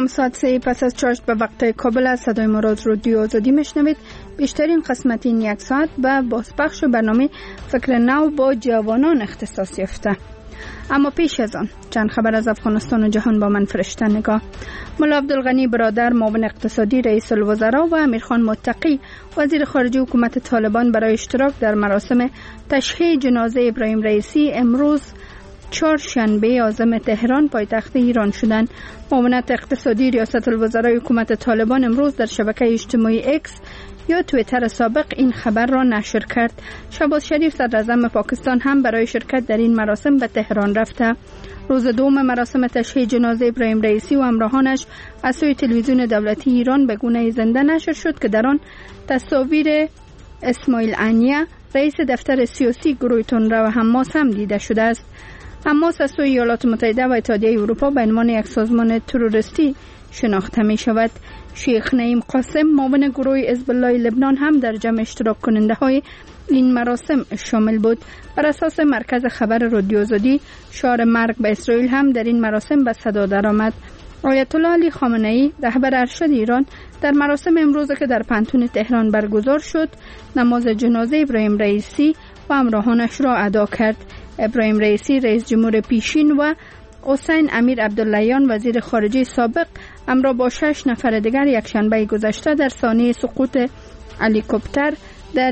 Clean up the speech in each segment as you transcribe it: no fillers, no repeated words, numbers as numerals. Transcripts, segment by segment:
سلام، ساعت 3 پس از چاشت به وقت کابل از صدای مراد رادیو آزادی میشنوید. بیشترین قسمت این یک ساعت به بازپخش برنامه فکر نو با جوانان اختصاص یافته. اما پیش از آن چند خبر از افغانستان و جهان با من فرشته نگاه. ملا عبدالغنی برادر معاون اقتصادی رئیس الوزراء و امیرخان متقی وزیر خارجه حکومت طالبان برای اشتراک در مراسم تشییع جنازه ابراهیم رئیسی امروز چهارشنبه عازم تهران پایتخت ایران شدند. معاونت اقتصادی ریاست الوزراء حکومت طالبان امروز در شبکه اجتماعی اکس یا توییتر سابق این خبر را نشر کرد. شهباز شریف صدراعظم پاکستان هم برای شرکت در این مراسم به تهران رفته. روز دوم مراسم تشییع جنازه ابراهیم رئیسی و همراهانش از سوی تلویزیون دولتی ایران به گونه زنده نشر شد که در آن تصاویر اسماعیل عنیه رئیس دفتر سیاسی گروه تندرو حماس هم دیده شده است. حماس از سوی ایالات متحده و اتحادیه اروپا به عنوان یک سازمان تروریستی شناخته می شود. شیخ نعیم قاسم معاون گروه حزب الله لبنان هم در جمع اشتراک کننده های این مراسم شامل بود. بر اساس مرکز خبر رادیو آزادی شعار مرگ به اسرائیل هم در این مراسم به صدا درآمد. آیت الله علی خامنه ای رهبر ارشد ایران در مراسم امروز که در پنتون تهران برگزار شد نماز جنازه ابراهیم رئیسی و همراهانش را ادا کرد. ابراهیم رئیسی رئیس جمهور پیشین و حسین امیر عبداللهیان وزیر خارجه سابق همراه با 6 نفر دیگر یکشنبه گذشته در سانحه سقوط هلیکوپتر در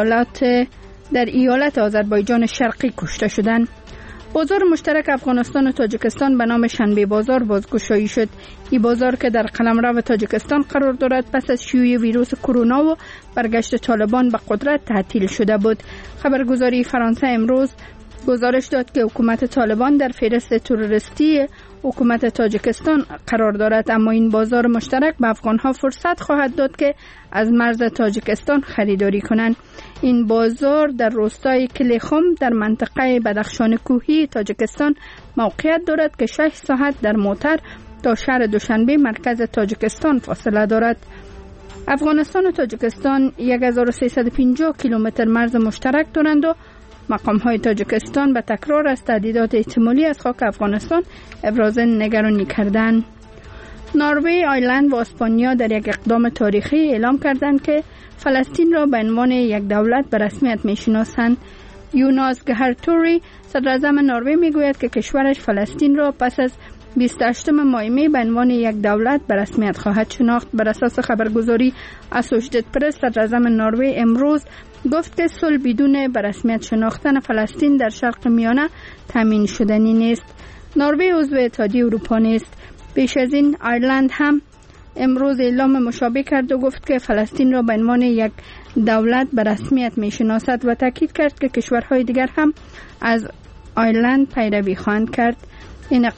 ایالت آذربایجان شرقی کشته شدند. بازار مشترک افغانستان و تاجیکستان به نام شنبه بازار بازگشایی شد. این بازار که در قلمرو تاجیکستان قرار دارد پس از شیوع ویروس کرونا و برگشت طالبان به قدرت تعطیل شده بود. خبرگزاری فرانسه امروز گزارش داد که حکومت طالبان در فهرست تروریستی حکومت تاجیکستان قرار دارد، اما این بازار مشترک به افغانها فرصت خواهد داد که از مرز تاجیکستان خریداری کنند. این بازار در روستای کلیخم در منطقه بدخشان کوهی تاجیکستان موقعیت دارد که 6 ساعت در موتر تا شهر دوشنبه مرکز تاجیکستان فاصله دارد. افغانستان و تاجیکستان 1350 کیلومتر مرز مشترک دارند و مقام‌های تاجیکستان به تکرار از تهدیدات احتمالی از خاک افغانستان ابراز نگرانی کردند. نروژ، آیرلند و اسپانیا در یک اقدام تاریخی اعلام کردند که فلسطین را به عنوان یک دولت به رسمیت می‌شناسند. یوناس گهرتوری صدراعظم نروژ میگوید که کشورش فلسطین را پس از 28 مای به عنوان یک دولت به رسمیت خواهد شناخت. بر اساس خبرگزاری اسوشیتد پرس صدراعظم نروژ امروز گفت که صلح بدون به رسمیت شناختن فلسطین در شرق میانه تامین شدنی نیست. نروژ عضو اتحادیه اروپا نیست. پیش از این آیرلند هم امروز اعلام مشابه کرد و گفت که فلسطین را به عنوان یک دولت به رسمیت میشناسد و تاکید کرد که کشورهای دیگر هم از آیرلند پیروی خواهند کرد. این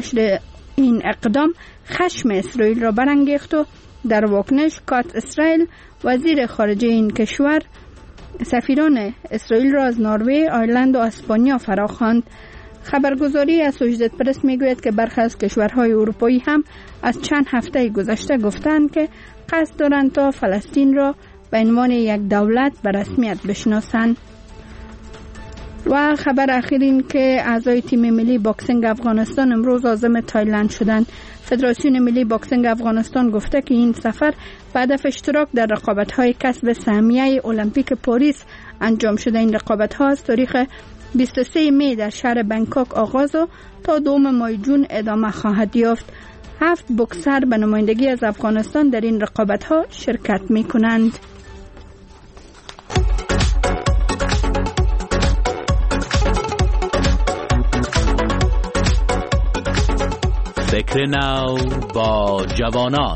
اقدام خشم اسرائیل را برانگیخت و در واکنش کات اسرائیل وزیر خارجه این کشور سفیران اسرائیل را از نروژ، آیرلند و اسپانیا فراخواند. خبرگزاری اسوشیتد پرس میگوید که برخی از کشورهای اروپایی هم از چند هفته گذشته گفتند که قصد دارند تا فلسطین را به عنوان یک دولت به رسمیت بشناسند. و خبر اخیر این که اعضای تیم ملی باکسینگ افغانستان امروز عازم تایلند شدند. فدراسیون ملی باکسینگ افغانستان گفته که این سفر به هدف اشتراک در رقابت‌های کسب سهمیه المپیک پاریس انجام شده. این رقابت‌ها از تاریخ 23 می در شهر بنکاک آغاز و تا 2 ماه جون ادامه خواهد یافت. 7 بوکسر به نمایندگی از افغانستان در این رقابت‌ها شرکت می‌کنند. فکر نو با جوانان.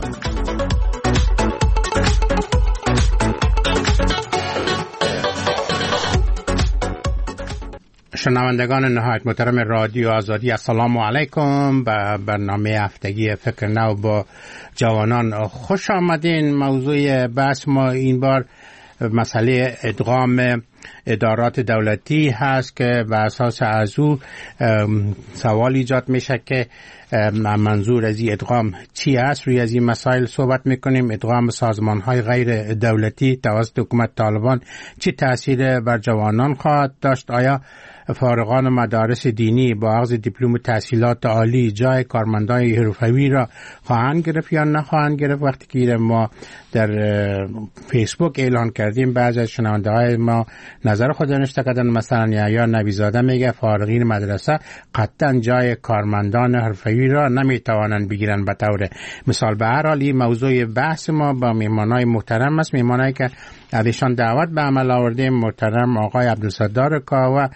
شنوندگان نهایت محترم رادیو آزادی، السلام علیکم. به برنامه هفتگی فکر نو با جوانان خوش آمدین. موضوع بحث ما این بار مسئله ادغام ادارات دولتی هست که بر اساس از او سوال ایجاد میشه که منظور از این ادغام چی است. روی از این مسائل صحبت میکنیم. ادغام سازمان های غیر دولتی توسط حکومت طالبان چی تأثیر بر جوانان خواهد داشت؟ آیا فارغان مدارس دینی با اخذ دیپلم تحصیلات عالی جای کارمندان حرفه‌ای را خواهند گرفت یا نخواهند گرفت؟ وقتی که ما در فیسبوک اعلان کردیم بعضی از شنونده های ما نظر خود نوشته کردن. مثلا یا نبیزاده میگه فارغین مدرسه قطعا جای کارمندان حرفه‌ای را نمیتوانند بگیرن به طور مثال. به هر حال این موضوع بحث ما با میهمانای محترم است، میهمانایی که ازشان دعوت به عمل آوردیم. محترم آقای عبدالستار کاوه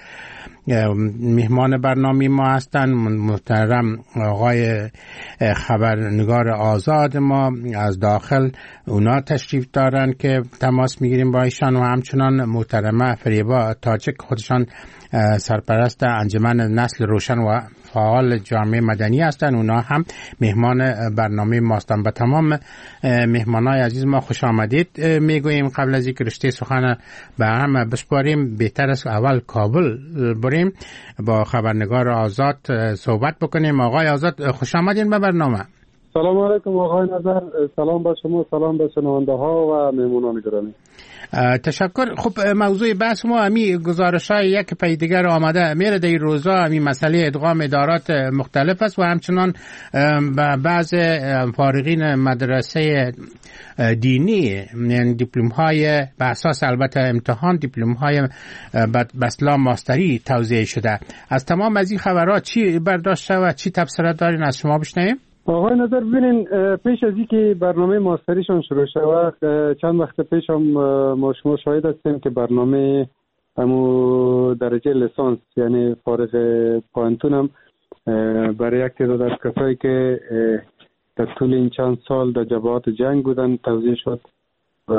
میهمان برنامه ما هستند. محترم آقای خبرنگار آزاد ما از داخل اونا تشریف دارن که تماس میگیریم با ایشان و همچنان محترمه فریبا تاجک خودشان سرپرست انجمن نسل روشن و فعال جامعه مدنی هستند. اونا هم مهمان برنامه ما هستند. به تمام مهمانای عزیز ما خوش آمدید میگوییم. قبل از اینکه رشته سخن به هم بسپاریم بهتر است اول کابل بریم با خبرنگار آزاد صحبت بکنیم. آقای آزاد خوش آمدین به برنامه. سلام علیکم آقای نظر، سلام به شما، سلام به شنونده ها و مهمونان گرامی. تشکر. خب موضوع بحث ما همی گزارش های یک پی دیگر آمده میره در این روزا. همی مسئله ادغام ادارات مختلف است و همچنان بعض فارغین مدرسه دینی دیپلم های به اساس البته امتحان دیپلم های بسلا ماستری توزیع شده. از تمام از این خبرات چی برداشت و چی تبصره دارین از شما بشنویم؟ آقای نظر ببینین، پیش از اینکه برنامه ماستریشون شروع شود چند وقت پیش هم ما شما شاهد هستیم که برنامه همو درجه لیسانس یعنی فارغ پانتون هم برای یک تعداد از کسایی که در طول این چند سال در جبهات جنگ بودن توزیع شد و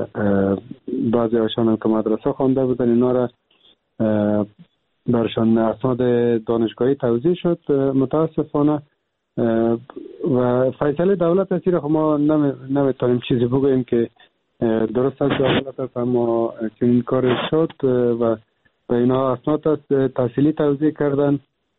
بعضی هاشان هم که مدرسه خوانده بودن اینا را برشان اسناد دانشگاهی توزیع شد. متاسفانه و فیصله دولت است که ما نمیتونیم چیزی بگوییم که درست است دولت است، اما این کار شد و اینا اسناد تحصیلی توزیع کردن.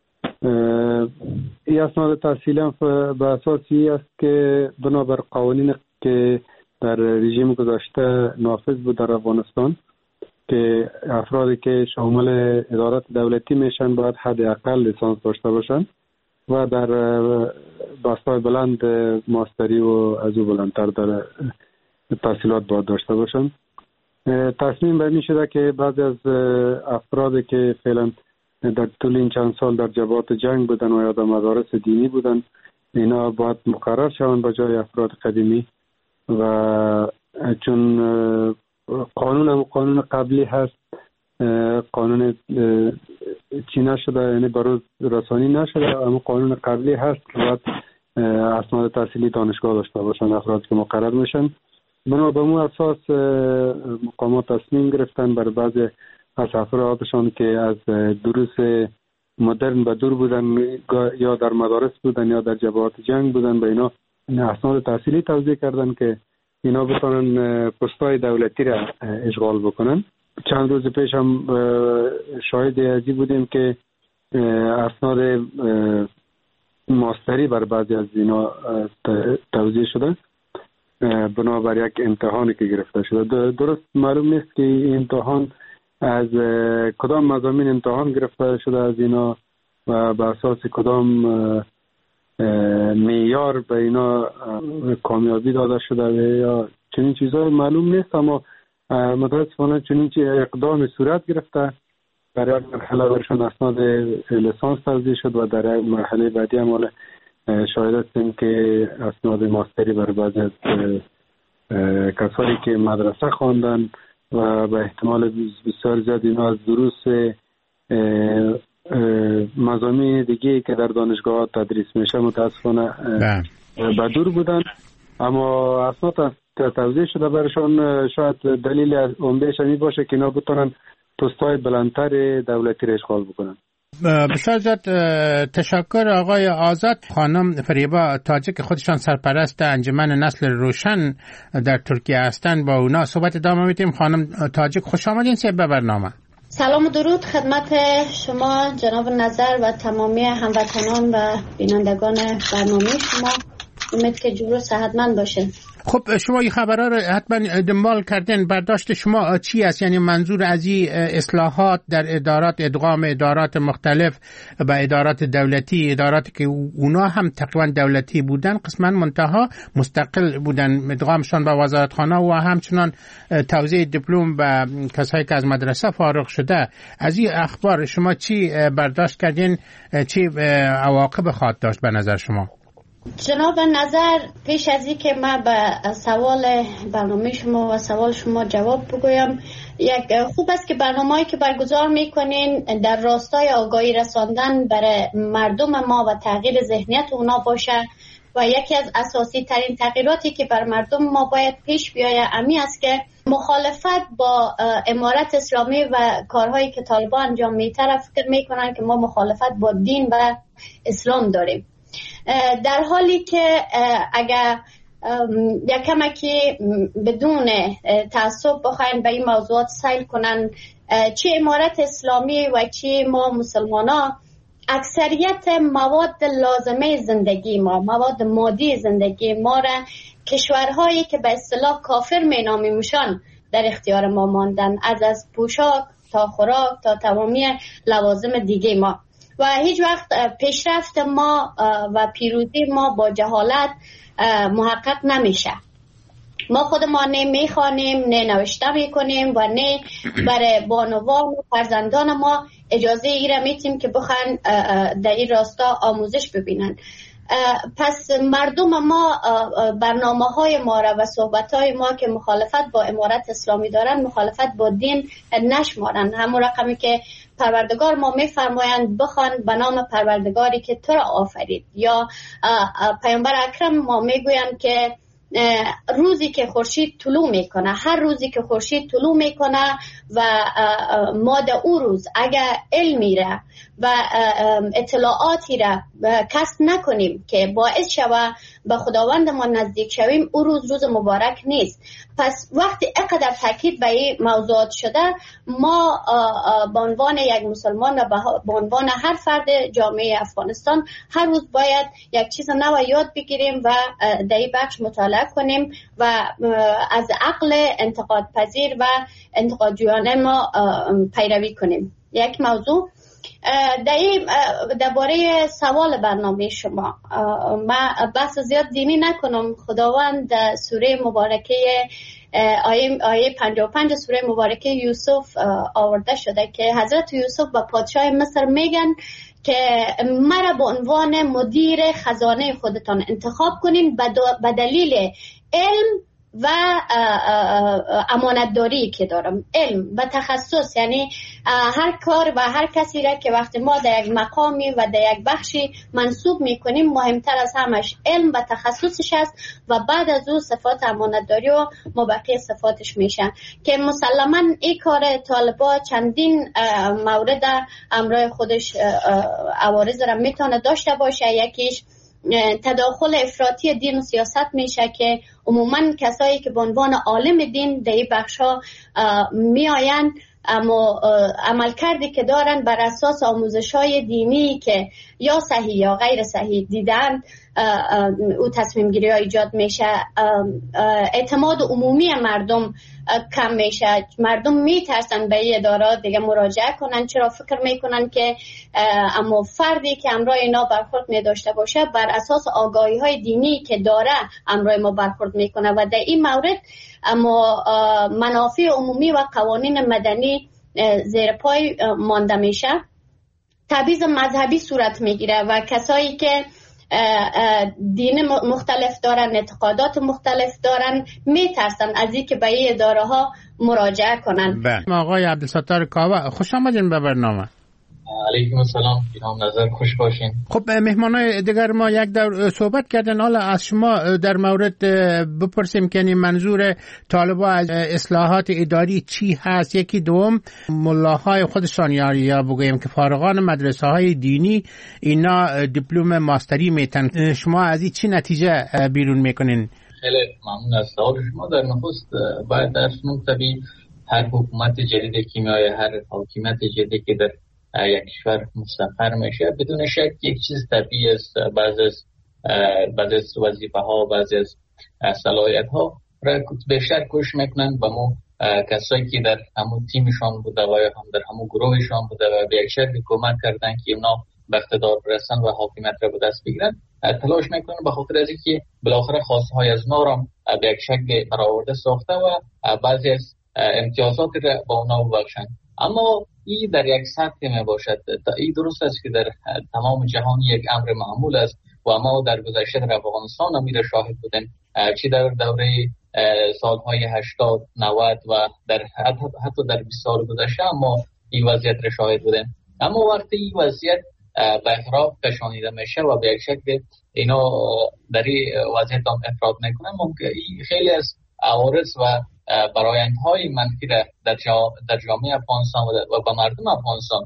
این اسناد تحصیلی هم به اساسی است که بنابر قوانین که در رژیم گذشته نافذ بود در افغانستان که افرادی که شامل ادارات دولتی میشن باید حداقل لیسانس داشته باشن و در بستای بلند ماستری و از او بلندتر در تحصیلات باید داشته باشن. تصمیم به این شده که بعضی از افرادی که فعلا در طول این چند سال در جبهات جنگ بودن و یا در مدارس دینی بودن اینا باید مقرر شوند به جای افراد قدیمی و چون قانون قبلی هست، قانون چی نشده یعنی بروز رسانی نشده، اما قانون قبلی هست که باید اسناد تحصیلی دانشگاه داشته باشن افراد که مقرر میشن. بنا به اون اساس مقامات تصمیم گرفتن بر بعضی از افرادشان که از دروس مدرن به دور بودن یا در مدارس بودن یا در جبهات جنگ بودن به اینا اسناد تحصیلی توزیع کردن که اینا بتونن پست‌های دولتی را اشغال بکنن. چند روز پیش هم شاهد ازی بودیم که اسناد ماستری بر بعضی از اینا توزیع شده بنابر یک امتحانی که گرفته شده. درست معلوم نیست که این امتحان از کدام مضامین امتحان گرفته شده از اینا و به اساس کدام معیار به اینا کامیابی داده شده یا چنین چیزای معلوم نیست، اما متاسفانه چنین اقدام صورت گرفته. در یک مرحله برشان اسناد لیسانس توزیع شد و در یک مرحله بعدی هم شاهد هستیم که اسناد ماستری بر بعضی از کسانی که مدرسه خواندن و به احتمال بسیار زیاد اینا از دروس مضامین دیگه که در دانشگاه تدریس میشه متاسفانه به دور بودن، اما اسناد توزیع شده برشان. شاید دلیل عمده‌اش این باشه که اینا بتونن پست‌های بلندتر دولتی را اشغال بکنن. بسیار زیاد تشکر آقای آزاد. خانم فریبا تاجک خودشان سرپرست انجمن نسل روشن در ترکیه هستند، با اونا صحبت ادامه میدیم. خانم تاجک خوش آمدین به برنامه. سلام و درود خدمت شما جناب نظر و تمامی هموطنان و بینندگان برنامه شما. امید که جور و صحتمند باشین. خب شما این خبرها رو حتما دنبال کردین. برداشت شما چی است؟ یعنی منظور از این اصلاحات در ادارات، ادغام ادارات مختلف به ادارات دولتی، اداراتی که اونا هم تقریبا دولتی بودن قسما منتها مستقل بودن، ادغامشان به وزارتخانه و همچنان توزیع دیپلم به کسایی که از مدرسه فارغ شده. از این اخبار شما چی برداشت کردین؟ چی عواقب خواهد داشت به نظر شما؟ جناب نظر، پیش از این که من به سوال برنامه شما و سوال شما جواب بگویم، خوب است که برنامه‌ای که برگزار میکنین در راستای آگاهی رساندن برای مردم ما و تغییر ذهنیت اونا باشه و یکی از اساسی ترین تغییراتی که بر مردم ما باید پیش بیاید امی است که مخالفت با امارت اسلامی و کارهایی که طالبان انجام میتره فکر میکنن که ما مخالفت با دین و اسلام داریم، در حالی که اگر یک کمکی بدون تعصب بخواین به این موضوعات سیل کنن، چه امارت اسلامی و چه ما مسلمانا، اکثریت مواد لازمه زندگی ما، مواد مادی زندگی ما را کشورهایی که به اصطلاح کافر مینامیمشان در اختیار ما ماندن، از پوشاک تا خوراک تا تمامی لوازم دیگه ما، و هیچ وقت پیشرفت ما و پیروزی ما با جهالت محقق نمیشه. ما خود ما نه میخوانیم، نه نوشته میکنیم و نه برای بانوان و فرزندان ما اجازه ای را میتیم که بخوان در این راستا آموزش ببینن. پس مردم ما برنامه های ما را و صحبت های ما که مخالفت با امارت اسلامی دارن مخالفت با دین نشمارن. همون رقمی که پروردگار ما میفرمایند بخوان به نام پروردگاری که تو را آفرید، یا پیامبر اکرم ما میگویند که روزی که خورشید طلوع میکنه، هر روزی که خورشید طلوع میکنه و ما در او روز اگر علمی را و اطلاعاتی را کسب نکنیم که باعث شود به خداوند ما نزدیک شویم، او روز مبارک نیست. پس وقتی اینقدر تاکید به این موضوعات شده، ما به عنوان یک مسلمان و به عنوان هر فرد جامعه افغانستان هر روز باید یک چیز نو یاد بگیریم و در این بخش مطالعه کنیم و از عقل انتقاد پذیر و انتقاد جویانه ما پیروی کنیم. یک موضوع درباره سوال برنامه شما، من بحث زیاد دینی نکنم. خداوند سوره مبارکه آیه 55 سوره مبارکه یوسف آورده شده که حضرت یوسف به پادشاه مصر میگن که مرا به عنوان مدیر خزانه خودتان انتخاب کنین به دلیل علم و امانتداری که دارم. علم و تخصص، یعنی هر کار و هر کسی را که وقتی ما در یک مقامی و در یک بخشی منصوب میکنیم، مهمتر از همش علم و تخصصش است و بعد از او صفات امانتداری و مبقی صفاتش میشن که مسلما این کار طالبا چندین مورد امرای خودش عوارض را میتونه داشته باشه. یکیش تداخل افراطی دین و سیاست میشه که عموما کسایی که به عنوان عالم دین در این بخشا میآین اما عمل کردی که دارن بر اساس آموزش‌های دینی که یا صحیح یا غیر صحیح دیدن، او تصمیم گیری ها ایجاد میشه. اعتماد عمومی مردم کم میشه، مردم میترسن به این ادارات دیگه مراجعه کنن، چرا فکر میکنن که اما فردی که امرای اینا برخورد میداشته باشه بر اساس آگاهی های دینی که داره امرای ما برخورد میکنه و در این مورد اما منافع عمومی و قوانین مدنی زیر پای مانده میشه. تبعیض مذهبی صورت میگیره و کسایی که دین مختلف دارن، اعتقادات مختلف دارن، میترسن از اینکه به این اداره ها مراجعه کنن. آقای عبدالستار کاوه خوش آمدین به برنامه. علیکم السلام، جناب نظر خوش باشین. خب مهمانای دیگر ما یک دور صحبت کردن، حالا از شما در مورد بپرسیم که منظور طالبا از اصلاحات اداری چی هست. یکی دوم ملاهای خودشان یا بگویم که فارغان مدرسه های دینی اینا دیپلم ماستری میتن، شما از این چی نتیجه بیرون میکنین؟ خیلی ممنون از سوال شما. در نخست باید در طبیعی هر حکومت جدید کیمیای، هر حاکمیت جدیدی که در یک کشور مستقر میشه بدون شک یک چیز طبیعی است. بعضی از وظیفه ها، بعضی از صلاحیت ها را بیشتر کش میکنن به مو کسایی که در همون تیمشان بوده و هم در همون گروهشان بوده و به یک شکل کمک کردن که اونا به اقتدار برسن و حاکمیت را به دست بگیرن، تلاش میکنن به خاطر از اینکه بالاخره خواسته های از اونا را به یک شکل برآورده ساخته و بعضی از امتیازات را با اونا ببخشن. اما این در یک سطح می باشد. این درست است که در تمام جهان یک امر معمول است و ما در گذشته در افغانستان هم را شاهد بودیم، چه در دوره سالهای 80 90 و در حتی در 20 سال گذشته ما این وضعیت را شاهد بودیم. اما وقتی این وضعیت به اخراج کشانیده میشه و به یک شکل اینا در این وضعیت هم افراد میکنن، ممکن خیلی از عوارض و برآیندهای منفی را در جامعه افغانستان و به مردم افغانستان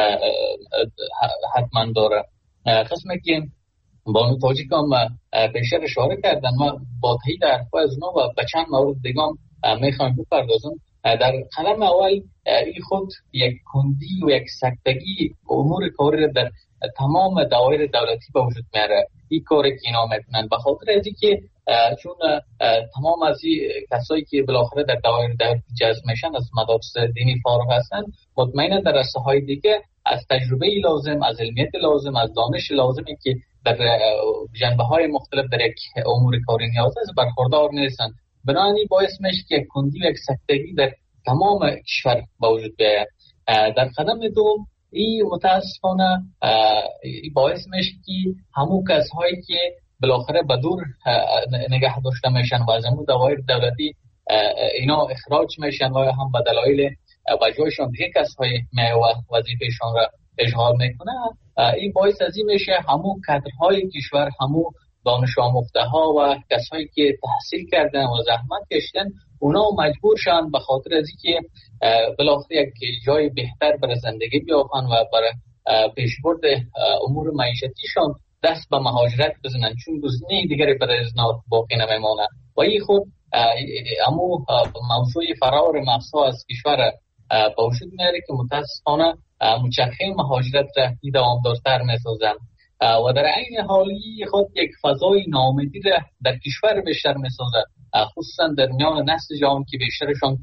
حتما داره. قسمی که بانو تاجیک هم پیشتر اشاره کردن، ما با تایید حرفای از اونا و به چند مورد دیگه هم میخوایم بپردازم. در قدم اول این خود یک کندی و یک سکتگی امور کاری در تمام دوایر دولتی به وجود میاره. این کاری که اینا میکنن به خاطر از اینکه چون تمام از این کسایی که بالاخره در دوایر دولتی جذب میشن از مدارس دینی فارغ هستن، مطمئنا در رشته‌های دیگه از تجربه لازم، از علمیت لازم، از دانش لازمی که در جنبه‌های مختلف در یک امور کاری نیاز است برخوردار نیستن. بنابراین باعث میشه که کندی و یک سکتگی در تمام کشور با وجود بیاید. در قدم دوم این متاسفانه باعث میشه که همون کسایی که بالاخره به دور نگه داشته میشن و از همون دوایر دولتی اینا اخراج میشن و هم به دلایل و جایشان دیگه کسای وظیفهشان را اشغال میکنه، این باعث از این میشه همون کادرهای کشور، همون دانش آموخته ها و کسایی که تحصیل کردن و زحمت کشیدن اونا مجبور شدن به خاطر از اینکه بالاخره یک جای بهتر برای زندگی بیابن و برای پیشبرد امور معیشتیشان دست به مهاجرت بزنن، چون گزینه دیگری برای از باقی نمیمونه. و این خود امو موضوع فرار مقصا از کشور با وجود میاره که متاسفانه مچرخه مهاجرت را دوامدارتر میسازن و در عین حالی خود یک فضای ناامیدی را در کشور بیشتر میسازه، خصوصا در میان نسل جوان که بیشترشان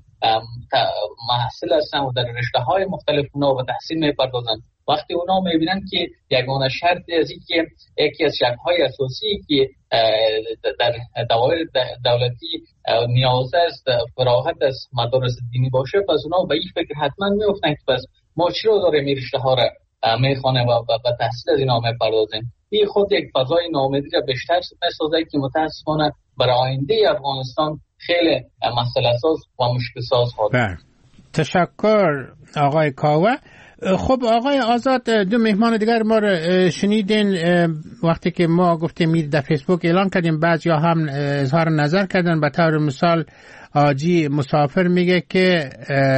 محصل هستن و در رشته‌های مختلف اونا به تحصیل میپردازن. وقتی اونا میبینن که یگانه شرط از این که یکی از شرط‌های اساسی که در دوایر دولتی نیاز است فراغت از مدارس دینی باشه، پس اونا به این فکر حتما میافتن که پس ما چرا داریم این رشته‌ها را میخوانه و به تحصیل از اینا میپردازیم. این خود یک فضای ناامیدی را بیشتر میسازه که متاسفانه برای آینده افغانستان خیلی مسئله ساز و مشکل ساز خواهد. تشکر آقای کاوه. خب آقای آزاد، دو مهمان دیگر ما رو شنیدین وقتی که ما گفتیم در فیسبوک اعلان کردیم، بعضی هم اظهار نظر کردن. به طور مثال آجی مسافر میگه که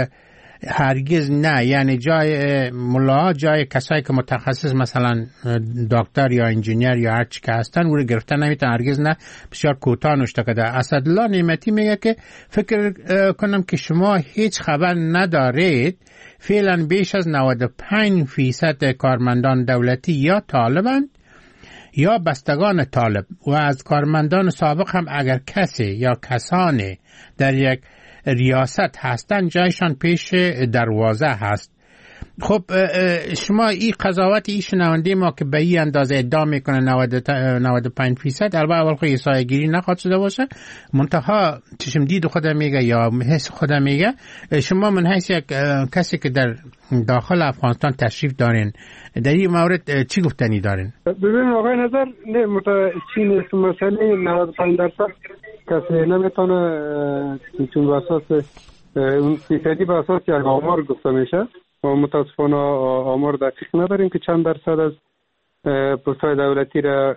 هرگز نه، یعنی جای ملاها، جای کسایی که متخصص مثلا دکتر یا انجینیر یا هر چی که هستن او رو گرفتن نمیتون، هرگز نه، بسیار کوتاه نوشته کرده. اسدالله نعمتی میگه که فکر کنم که شما هیچ خبر ندارید، فعلا بیش از 95% کارمندان دولتی یا طالبند یا بستگان طالب و از کارمندان سابق هم اگر کسی یا کسانی در یک ریاست هستن جایشان پیش دروازه هست. خب شما این قضاوت این شنونده ما که به این اندازه ادعا میکنه 95%، البته اول خود احصایه گیری نخواهد شده باشه، منتها چشم دید خودم میگه یا حس خودم میگه. شما من حیث یک کسی که در داخل افغانستان تشریف دارین، در این مورد چی گفتنی دارین؟ ببین آقای نظر، چین مسئله 95% کسی نمیتونه چون به اساس اون فیصدی به اساس یک آمار گفته میشه. ما متاسفانه آمار دقیق نداریم که چند درصد از پست‌های دولتی را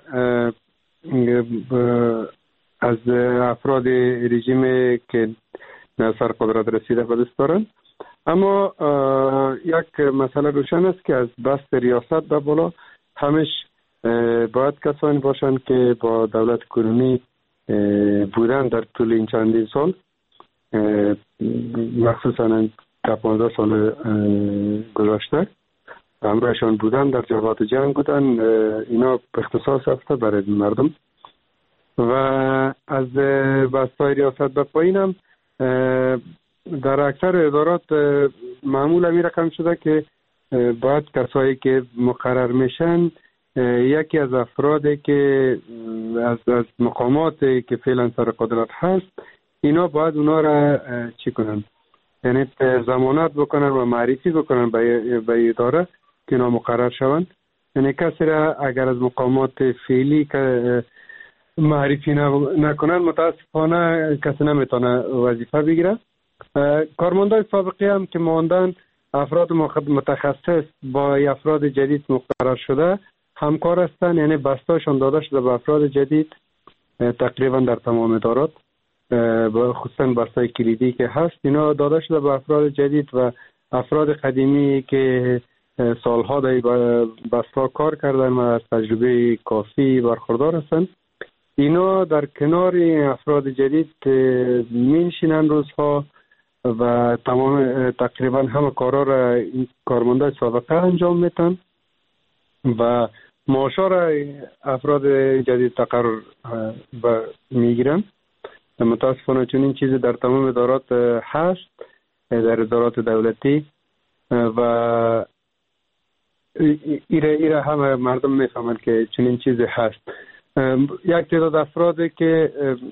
از افراد رژیم که سر قدرت رسیده به دست دارند. اما یک مسئله روشن است که از بست ریاست به بالا همش باید کسانی باشند که با دولت کنونی بودن در طول این چندین سال، مخصوصا در 15 سال گذشته همراهشان بودن، در جبهات جنگ بودن، اینا به اختصاص رفته برای مردم و از بستای ریاست به پایین هم در اکثر ادارات معمول می رقم شده که باید کسایی که مقرر میشن یکی از افرادی که از مقاماتی که فعلا سر قدرت هست اینا باید اونا را چی کنن، یعنی ضمانت بکنن و معرفی بکنن به اداره که اینا مقرر شوند. یعنی کسی را اگر از مقامات فعلی که معرفی نکنن متاسفانه کسی نمیتونه وظیفه بگیره. کارمندای سابقی هم که ماندن افراد متخصص با افراد جدید مقرر شده همکار هستن، یعنی بستاشون داده شده به افراد جدید تقریبا در تمام ادارات، خصوصا بستای کلیدی که هست اینا داده شده به افراد جدید و افراد قدیمی که سالها در بستا کار کردن و از تجربه کافی برخوردار هستن اینا در کنار افراد جدید می‌نشینن روزها و تمام تقریبا همه کارا را این کارمندای سابقه انجام میدن و معاشا را افراد جدید تقرر میگیرن. متاسفانه چون این چیزی در تمام ادارات هست، در ادارات دولتی و ایره همه مردم میفهمند که چون این چیزی هست. یک تعداد افرادی که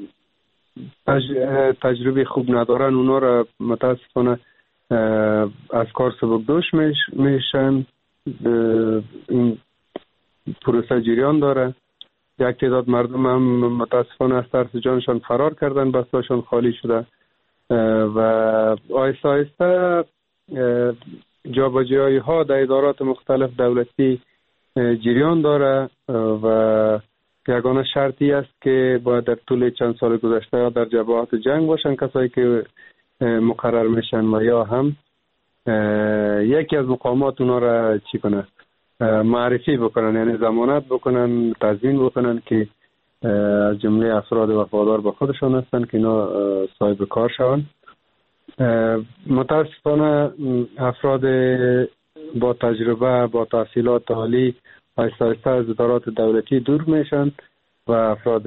تجربه خوب ندارن اونا را متاسفانه از کار سبکدوش میشن. این پروسه جریان داره. یک تعداد مردم هم متاسفانه از ترس جانشان فرار کردن، بستاشان خالی شده و آهسته آهسته جابجایی ها در ادارات مختلف دولتی جریان داره و یگانه شرطی است که باید در طول چند سال گذشته در جبهات جنگ باشن کسایی که مقرر میشن و یا هم یکی از مقامات اونا را چی کنه معرفی بکنن، یعنی ضمانت بکنن، تضمین بکنن که از جمله افراد وفادار به خودشان هستن که اینا صاحب کار شون. متاسفانه افراد با تجربه با تحصیلات عالی آهسته آهسته از ادارات دولتی دور میشن و افراد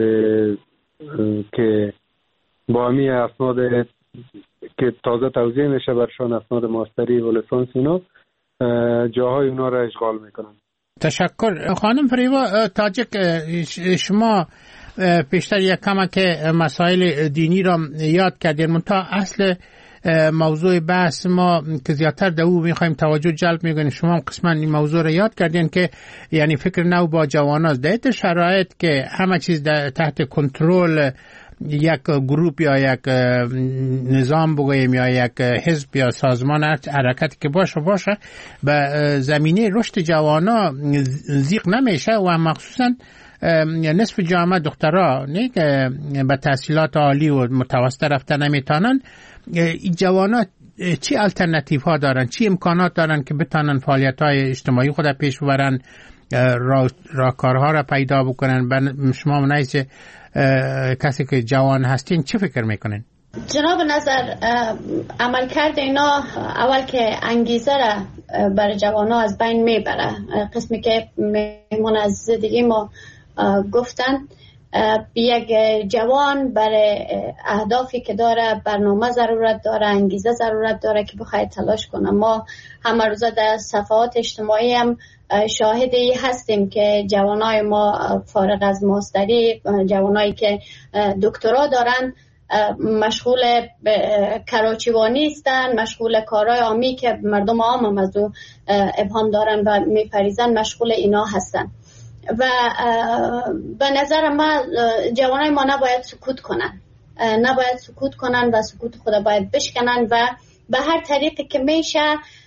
که با همی اسناد که تازه توزیع میشه برشان اسناد ماستری و لیسانس اینا جاهای اونا را اشغال میکنن. تشکر. خانم فریبا تاجک، شما پیشتر یک کم که مسائل دینی را یاد کردین، منتها اصل موضوع بحث ما که زیادتر در او میخوایم توجه جلب میکنیم، شما هم قسما این موضوع را یاد کردین که یعنی فکر نو با جواناست در شرایط که همه چیز تحت کنترل یک گروپ یا یک نظام بگوییم یا یک حزب یا سازمان حرکتی که باشه به زمینه رشد جوانا زیق نمیشه و مخصوصا نصف جامعه دخترها نه که به تحصیلات عالی و متوسط رفتن نمیتونن. این جوانا چی الٹرناتیو ها دارن، چی امکانات دارن که بتونن فعالیت های اجتماعی خود پیش ببرن، راهکارها را پیدا بکنن؟ شما منایز کسی که جوان هستین چی فکر میکنین؟ جناب نظر، عملکرد اینا اول که انگیزه را برای جوانا از بین میبره. قسمی که مهمون از دیگه ما گفتن یک جوان برای اهدافی که داره برنامه ضرورت داره، انگیزه ضرورت داره که بخواد تلاش کنه. ما همه روزه در صفحات اجتماعی هم شاهدی هستیم که جوانای ما فارغ از ماستری، جوانایی که دکترا دارن مشغول کراچیوانی هستن، مشغول کارهای عامی که مردم عام هم از او ابهام دارن و میپریزن، مشغول اینا هستن. و به نظر ما جوانای ما نباید سکوت کنن و سکوت خود باید بشکنن و به هر طریقی که میشه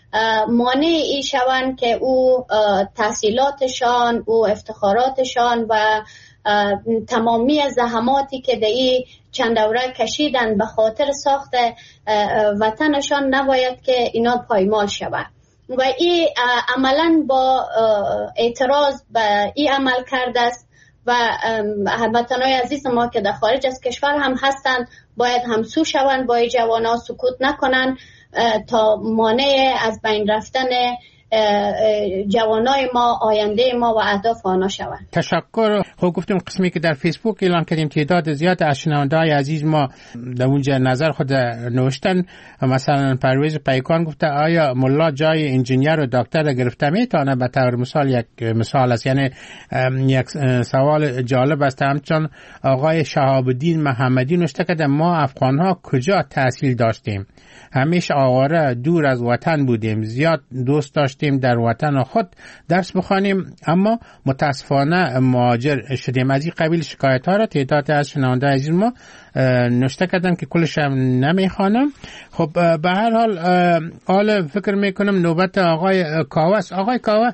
مانع ای شوند که او تحصیلاتشان، او افتخاراتشان و تمامی زحماتی که در این چند دوره کشیدن به خاطر ساخت وطنشان نباید که اینا پایمال شود. و این عملا با اعتراض به این عمل کرده است و هموطنان عزیز ما که در خارج از کشور هم هستند باید همسو شوند با این جوانا، سکوت نکنند تا مانع از بین رفتن جوانای ما، آینده ما و اهداف آنها شوند. تشکر. خب گفتیم قسمی که در فیسبوک اعلان کردیم تعداد زیاد از شنونده‌های عزیز ما در اونجا نظر خود نوشتن. مثلا پرویز پیکان گفته آیا ملا جای انجینیر و دکتر گرفته میتونه؟ به طور مثال یک مثال است، یعنی یک سوال جالب است. همچنان آقای شهاب الدین محمدی نوشته که ما افغان‌ها کجا تحصیل داشتیم؟ همیشه آواره دور از وطن بودیم، زیاد دوست داشتیم در وطن خود درس بخوانیم، اما متاسفانه مهاجر شدیم. از این قبیل شکایت ها را تعداد از شنونده عزیز ما نوشته کردن که کلش هم نمیخوانم. خب به هر حال فکر میکنم نوبت آقای کاوه است. آقای کاوه،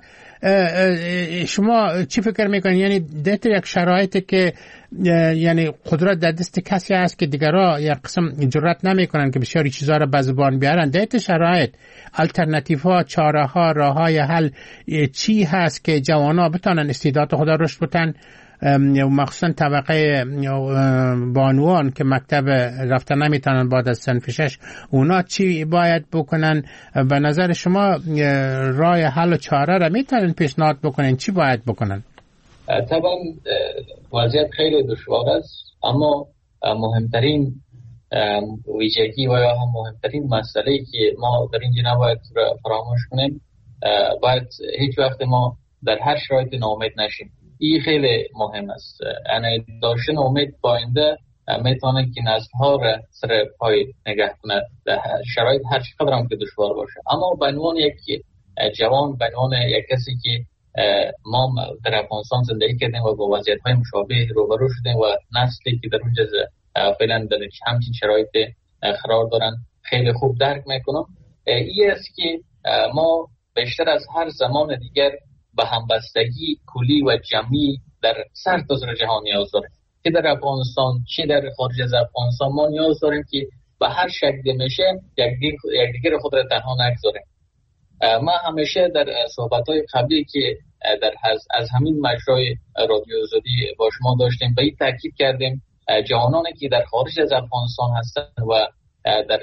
شما چی فکر میکنید؟ یعنی در یک شرایطی که یعنی قدرت در دست کسی هست که دیگرها یک قسم جرأت نمیکنن که بسیاری چیزا را به زبان بیارن، در شرایط الटरनेटिव ها، چاره ها، راه های حل چی هست که جوانا بتونن استعداد خود رشد بدن، مخصوصا طبقه بانوان که مکتب رفتن نمیتونن بعد از صنف 6، اونا چی باید بکنن؟ به نظر شما راه حل و چاره را میتونن پیشنهاد بکنن؟ چی باید بکنن؟ طبعا وضعیت خیلی دشوار است، اما مهمترین ویژگی و یا هم مهمترین مسئله که ما در اینجا نباید فراموش کنیم، باید هیچ وقت ما در هر شرایط ناامید نشیم. این خیلی مهم است. یعنی داشتن امید با آینده میتونه که نسل‌ها را سر پای نگه کنه در شرایط هر چقدر هم که دشوار باشه. اما به عنوان یک جوان، به عنوان یک کسی که ما در افغانستان زندگی کردیم و با وضعیت‌های مشابه روبرو شدیم و نسلی که در اونجا فعلا در همچین شرایط قرار دارن خیلی خوب درک میکنم. این است که ما بیشتر از هر زمان دیگر به همبستگی کلی و جمعی در سرتاسر جهان نیاز داریم، که در افغانستان چه در خارج از افغانستان. ما نیاز داریم که به هر شکل میشه یکدیگر خود را تنها نگذاریم. ما همیشه در صحبت‌های قبلی که از همین مجرای رادیو آزادی با شما داشتیم به این تاکید کردیم جوانانی که در خارج از افغانستان هستند و در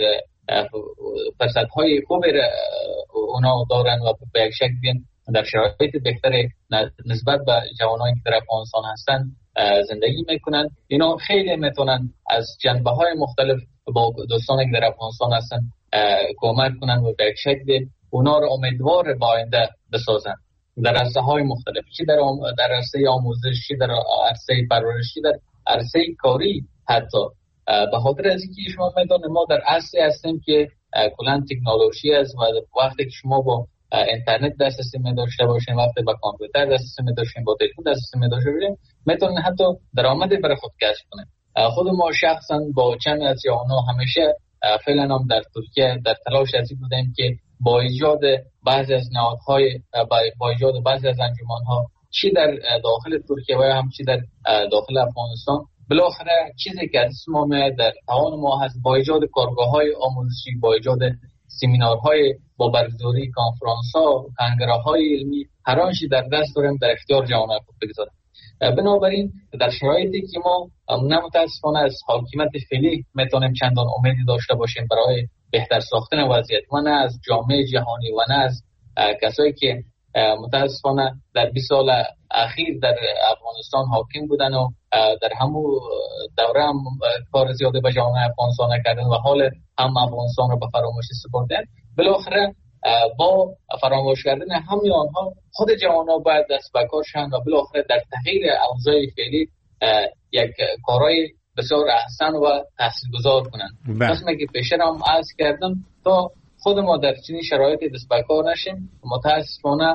فرصت‌های خوبی اونا دارن و به یک شکل در شرایط بهتری نسبت به جوانانی که در افغانستان هستند زندگی میکنن، اینا خیلی میتونن از جنبه‌های مختلف با دوستانی که در افغانستان هستند کمک کنن و به یک شکل اونا رو امیدوار به آینده بسازن در عرصه‌های مختلف، چی در عرصه آموزش، چی در عرصه پرورش، چی در عرصه کاری. حتی به خاطر از اینکه شما میدونید ما در عصری هستیم که کلا تکنولوژی است و وقتی که شما با اینترنت دسترسی داشته باشین، وقتی با کامپیوتر دسترسی داشتین، با تلفن دسترسی داشته باشین، میتونید حتی درآمدی برای خود کسب کنید. خود ما شخصا با چند از جوانان همیشه فعلا هم در ترکیه در تلاش از این بودیم که با ایجاد بعضی از نهادهای با ایجاد بعضی از انجمن‌ها چی در داخل ترکیه و هم چی در داخل افغانستان بالاخره چیزی که از ما در توان ما هست با ایجاد کارگاه‌های آموزشی، با ایجاد سمینارهای، با برگزاری کنفرانس‌ها، کنگره‌های علمی، هر آنچه در دست داریم در اختیار جوانان خود بگذاریم. بنابراین در شرایطی که ما متاسفانه از حاکمیت فعلی میتونیم چندان امیدی داشته باشیم برای بهتر ساختن وضعیت و نه از جامعه جهانی و نه از کسایی که متاسفانه در 20 سال اخیر در افغانستان حاکم بودن و در همون دوره هم کار زیاده به جامعه افغانستان نکردن و حال هم افغانستان رو به فراموشی سپردن. بالاخره با فراموش کردن همین آنها خود جوانان باید دست به کار شوند و بالاخره در تغییر اوضاع فعلی یک کارهای بسیار احسن و تاثیرگذار کنند. مثلا که پیشتر هم عرض کردم تا خود ما در چنین شرایطی دست به کار نشیم، متاسفانه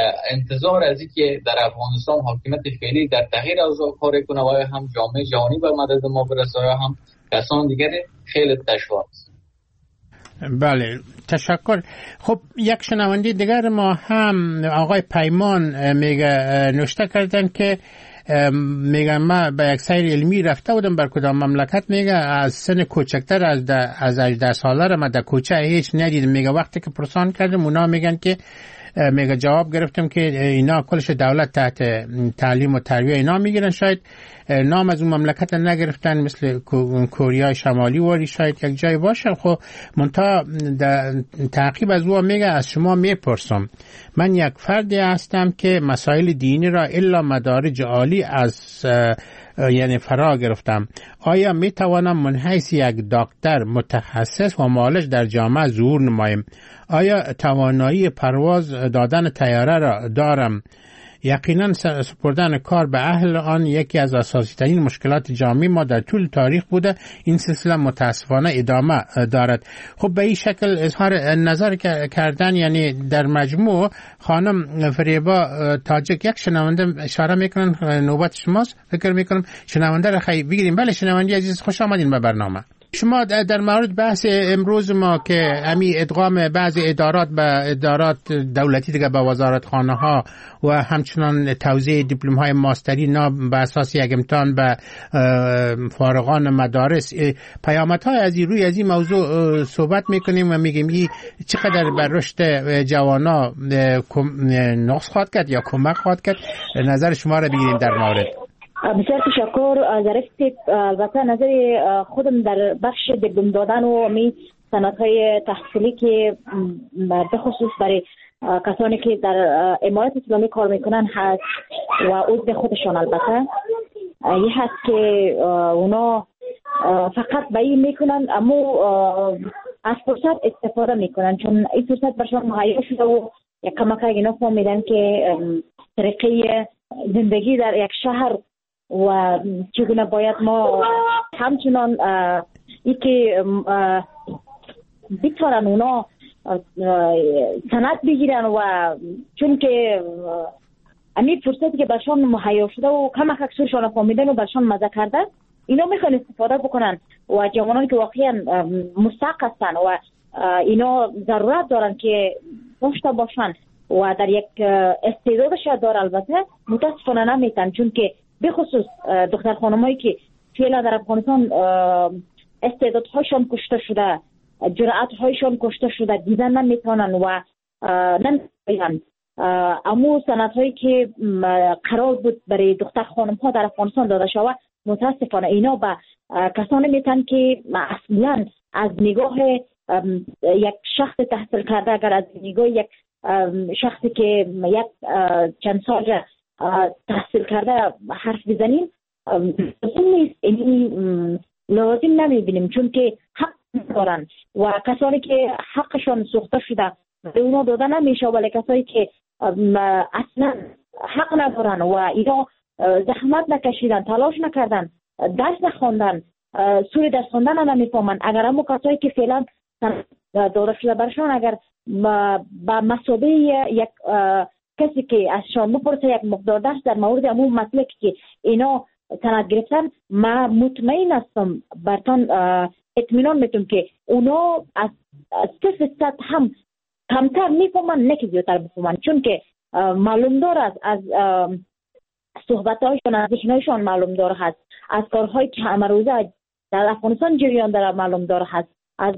انتظار از اینکه در افغانستان حاکمیت فعلی در تغییر اوضاع کار کنه و هم جامعه جهانی به مدد ما برسه هم کسان دیگری خیلی دشوار است. بله تشکر. خب یک شنونده دیگر ما هم آقای پیمان میگه نوشته کردن که میگه ما به یک سیر علمی رفته بودم بر کدام مملکت، میگه از سن کوچکتر از 18 ساله را ما در کوچه هیچ ندیدم. میگه وقتی که پرسان کردم اونا میگن که میگه جواب گرفتم که اینا کلش دولت تحت تعلیم و تربیه اینا میگیرن، شاید نام از اون مملکت نگرفتن مثل کره شمالی ولی شاید یک جای باشه. خب منتها تعقیب از او میگه از شما میپرسم، من یک فردی هستم که مسائل دینی را الا مدارج عالی از یعنی فرا گرفتم، آیا می توانم من حیث یک دکتر متخصص و معالج در جامعه ظهور نمایم؟ آیا توانایی پرواز دادن طیاره را دارم؟ یقینا سپردن کار به اهل آن یکی از اساسی ترین مشکلات جامعه ما در طول تاریخ بوده، این سلسله متاسفانه ادامه دارد. خب به این شکل اظهار نظر کردن، یعنی در مجموع خانم فریبا تاجک یک شنونده اشاره میکنن نوبت شماست، فکر میکنم شنونده را خیلی بگیریم. بله شنونده عزیز خوش آمدین به برنامه. شما در مورد بحث امروز ما که امی ادغام بعضی ادارات به ادارات دولتی دیگه به وزارتخانه ها و همچنان توزیع دیپلم های ماستری به اساس یک امتحان به فارغان مدارس، پیامدهای از این روی از این موضوع صحبت میکنیم و میگیم این چقدر بر رشد جوانا نقص خواهد کرد یا کمک خواهد کرد. نظر شما را بگیریم در مورد. بسیار تشکر. ظریف البته نظر خودم در بخش دیپلم دادن و می سندهای تحصیلی که به خصوص برای کسانی که در امارات اسلامی کار میکنن هست و عضو خودشان البته یه هست که اونا فقط به این میکنن اما از فرصت استفاده میکنن، چون این فرصت برشان مهیا شده و یک کمک اینا فهمیدن که طریقه زندگی در یک شهر و چگونه باید ما همچنان ای که بیتوارن اونا سند بگیرن و چون که امی فرصتی که برشان مهیا شده و کمک اکثرشان فهمیدن و برشان مزه کرده اینا میخوان استفاده بکنن و جوانان که واقعا مستحق هستن و اینا ضرورت دارن که داشته باشن و در یک استعدادش دار البته متاسفانه نمیتن، چون که به خصوص دختر خانمایی که فعلا در افغانستان استعدادهایشان کشته شده، جرأتهایشان کشته شده، دیدن نمیتونن و نمیتونن. اما سندهایی که قرار بود برای دختر خانم ها در افغانستان داده شود متاسفانه اینا به کسانی میتن که اصلا از نگاه یک شخص تحصیل کرده، اگر از نگاه یک شخصی که یک چند سال تحصیل کرده حرف بزنیم لازم نمیبینیم، چون که حق دارن و کسانی که حقشان سوخته شده به اونا داده نمیشه، ولی کسانی که اصلا حق ندارن و اینا زحمت نکشیدن، تلاش نکردن، درس نخواندن، سوی درس خواندن نمیفهمن، اگر همون کسایی که فعلا داده شده برشان اگر با مسابقه یک کسی که از شما بپرسه یک مقدار درس در مورد همون مسئله که اینا سند گرفتن، ما مطمئن هستم برتان اطمینان میتونم که اونا از 3% هم کمتر میفهمن نه که زیادتر بفهمن، چون که معلوم دار از صحبت‌هایشان، از ذهن‌هایشان معلوم دار هست، از کارهایی که همه روزه در افغانستان جریان داره معلوم دار هست، از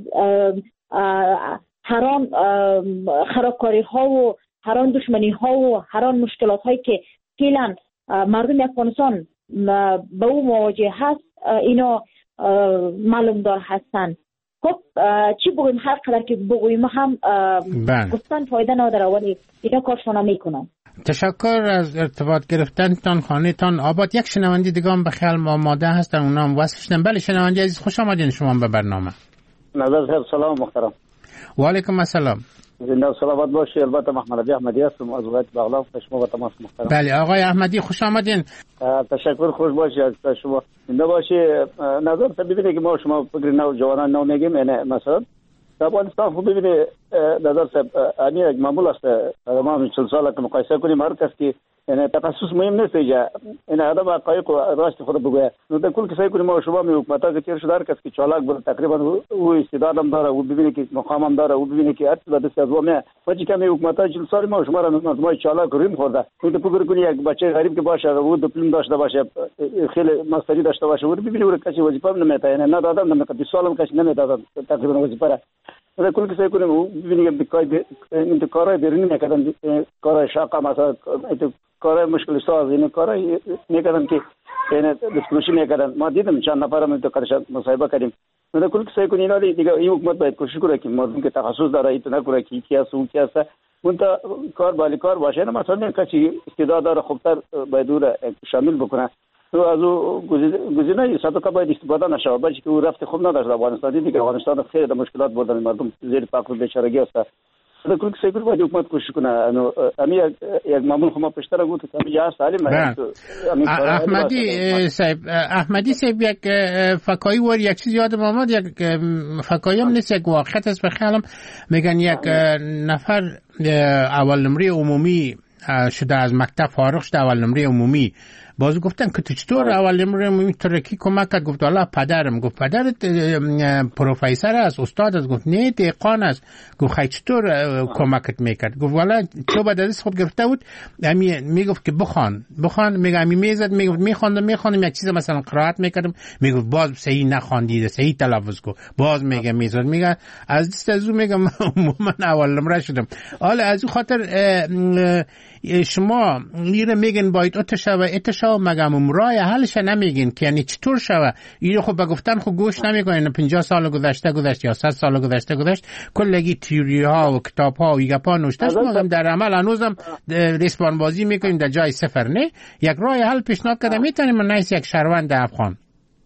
هر آن خرابکاری‌ها و هر آن دشمنی‌ها و هر آن مشکلات‌هایی که فعلا مردم افغانستان با او مواجه هست اینا معلوم دار هستن. خب چی بگویم؟ هر قدر که بگویم هم گفتن فایده نداره، ولی اینا کارشون میکنن. تشکر از ارتباط گرفتنتان، خانه‌تان آباد. یک شنونده دیگه هم به خیال آماده هستن، اونا هم وصل شدن. بله شنونده عزیز خوش آمدین شما به برنامه. نظر صاحب سلام محترم. و علیکم السلام. زنده و سلامت باشی. البته محمد علی احمدی هستم از ولایت بغلان. شما با تماس محترم. بله آقای احمدی خوش آمدین. تشکر، خوش باشی از شما. زنده باشی. نظر صاحب ببینید که ما شما فکر نو جوانان نو میگیم، یعنی مثلا در افغانستان خب ببینید نظر صاحب یک معمول است، تمام 40 سال که مقایسه کنیم هر کس که یعنی تخصص مهم نیست اینجا، این آدم حقایق و راست خود بگوید. نو در کل کسایی که ما شما می حکومت‌ها که تیر شده هر کس که چالاک بود تقریبا او استعدادم داره، او ببینه که مقامم داره، او ببینه که هر دست از وامه وقتی که می حکومت‌ها 40 سال ما شما را از ما چالاک ریم خورده. تو فکر کنی یک بچه غریب که باشه او دیپلم داشته باشه، خیلی ماستری داشته باشه، او ببینه او کسی وظیفه نمیده، یعنی نه دادم نمیده، 20 سالم کسی نمیده تقریبا وظیفه را. در کل کسایی کنیم او ببینه که این کارهای بیرونی میکردن، کارهای شاقه مثلا کارهای مشکل ساز، این کارهای میکردن که یعنی دستکشی میکردن. ما دیدم چند نفرم تو کارش مصاحبه کردیم. در کل کسایی کنیم اینا دیگه این حکومت باید کوشش کنه که مردم که تخصص داره ایتونه کنه که کی است اون کی است، اون تا کار بالی کار باشه، نه مثلا کسی استعداد داره خوبتر باید او را شامل بکنه. تو از او گزینه صدقه باید استفاده نشه، بلکه که او رفت خوب نداشت. افغانستان دیگه افغانستان خیلی مشکلات بردن مردم زیر فقر و بیچارگی است. در کل کسی باید حکومت کوشش کنه. امی یک معمول خما پشتر گفت که امی سالم احمدی صاحب یک فکایی ور یک چیز یادم آمد، یک فکایی هم نیست، یک واقعیت است. بخیالم میگن یک نفر اول نمره عمومی شده، از مکتب فارغ شده، اول نمره عمومی. باز گفتن که تو چطور اول نمره عمومی ترکی کمک کرد؟ گفت والا پدرم. گفت پدرت پروفسور است، استاد است؟ گفت نه دهقان است. گفت خیلی چطور کمکت میکرد؟ گفت والا تو بعد از خود گرفته بود میگفت که بخوان میگم امی میزد، میگفت میخوندم یک چیز مثلا قرائت میکردم، میگفت باز صحیح نخوندید، صحیح تلفظ کو، باز میگه میزد، میگه از دست از او میگم من اول نمره شدم. حالا از خاطر شما میره میگن باید اتشا مگم رای حلش نمیگین که یعنی چطور شوه. اینو خب بگفتن خب گوش نمیکنین. 50 سال گذشته یا 100 سال گذشته کلگی تیوری ها و کتاب ها و ایگپا نوشته است، ما در عمل هنوزم ریسپان بازی میکنیم در جای صفر. نه یک رای حل پیشنهاد کردم میتونیم من نیست یک شهروند افغان.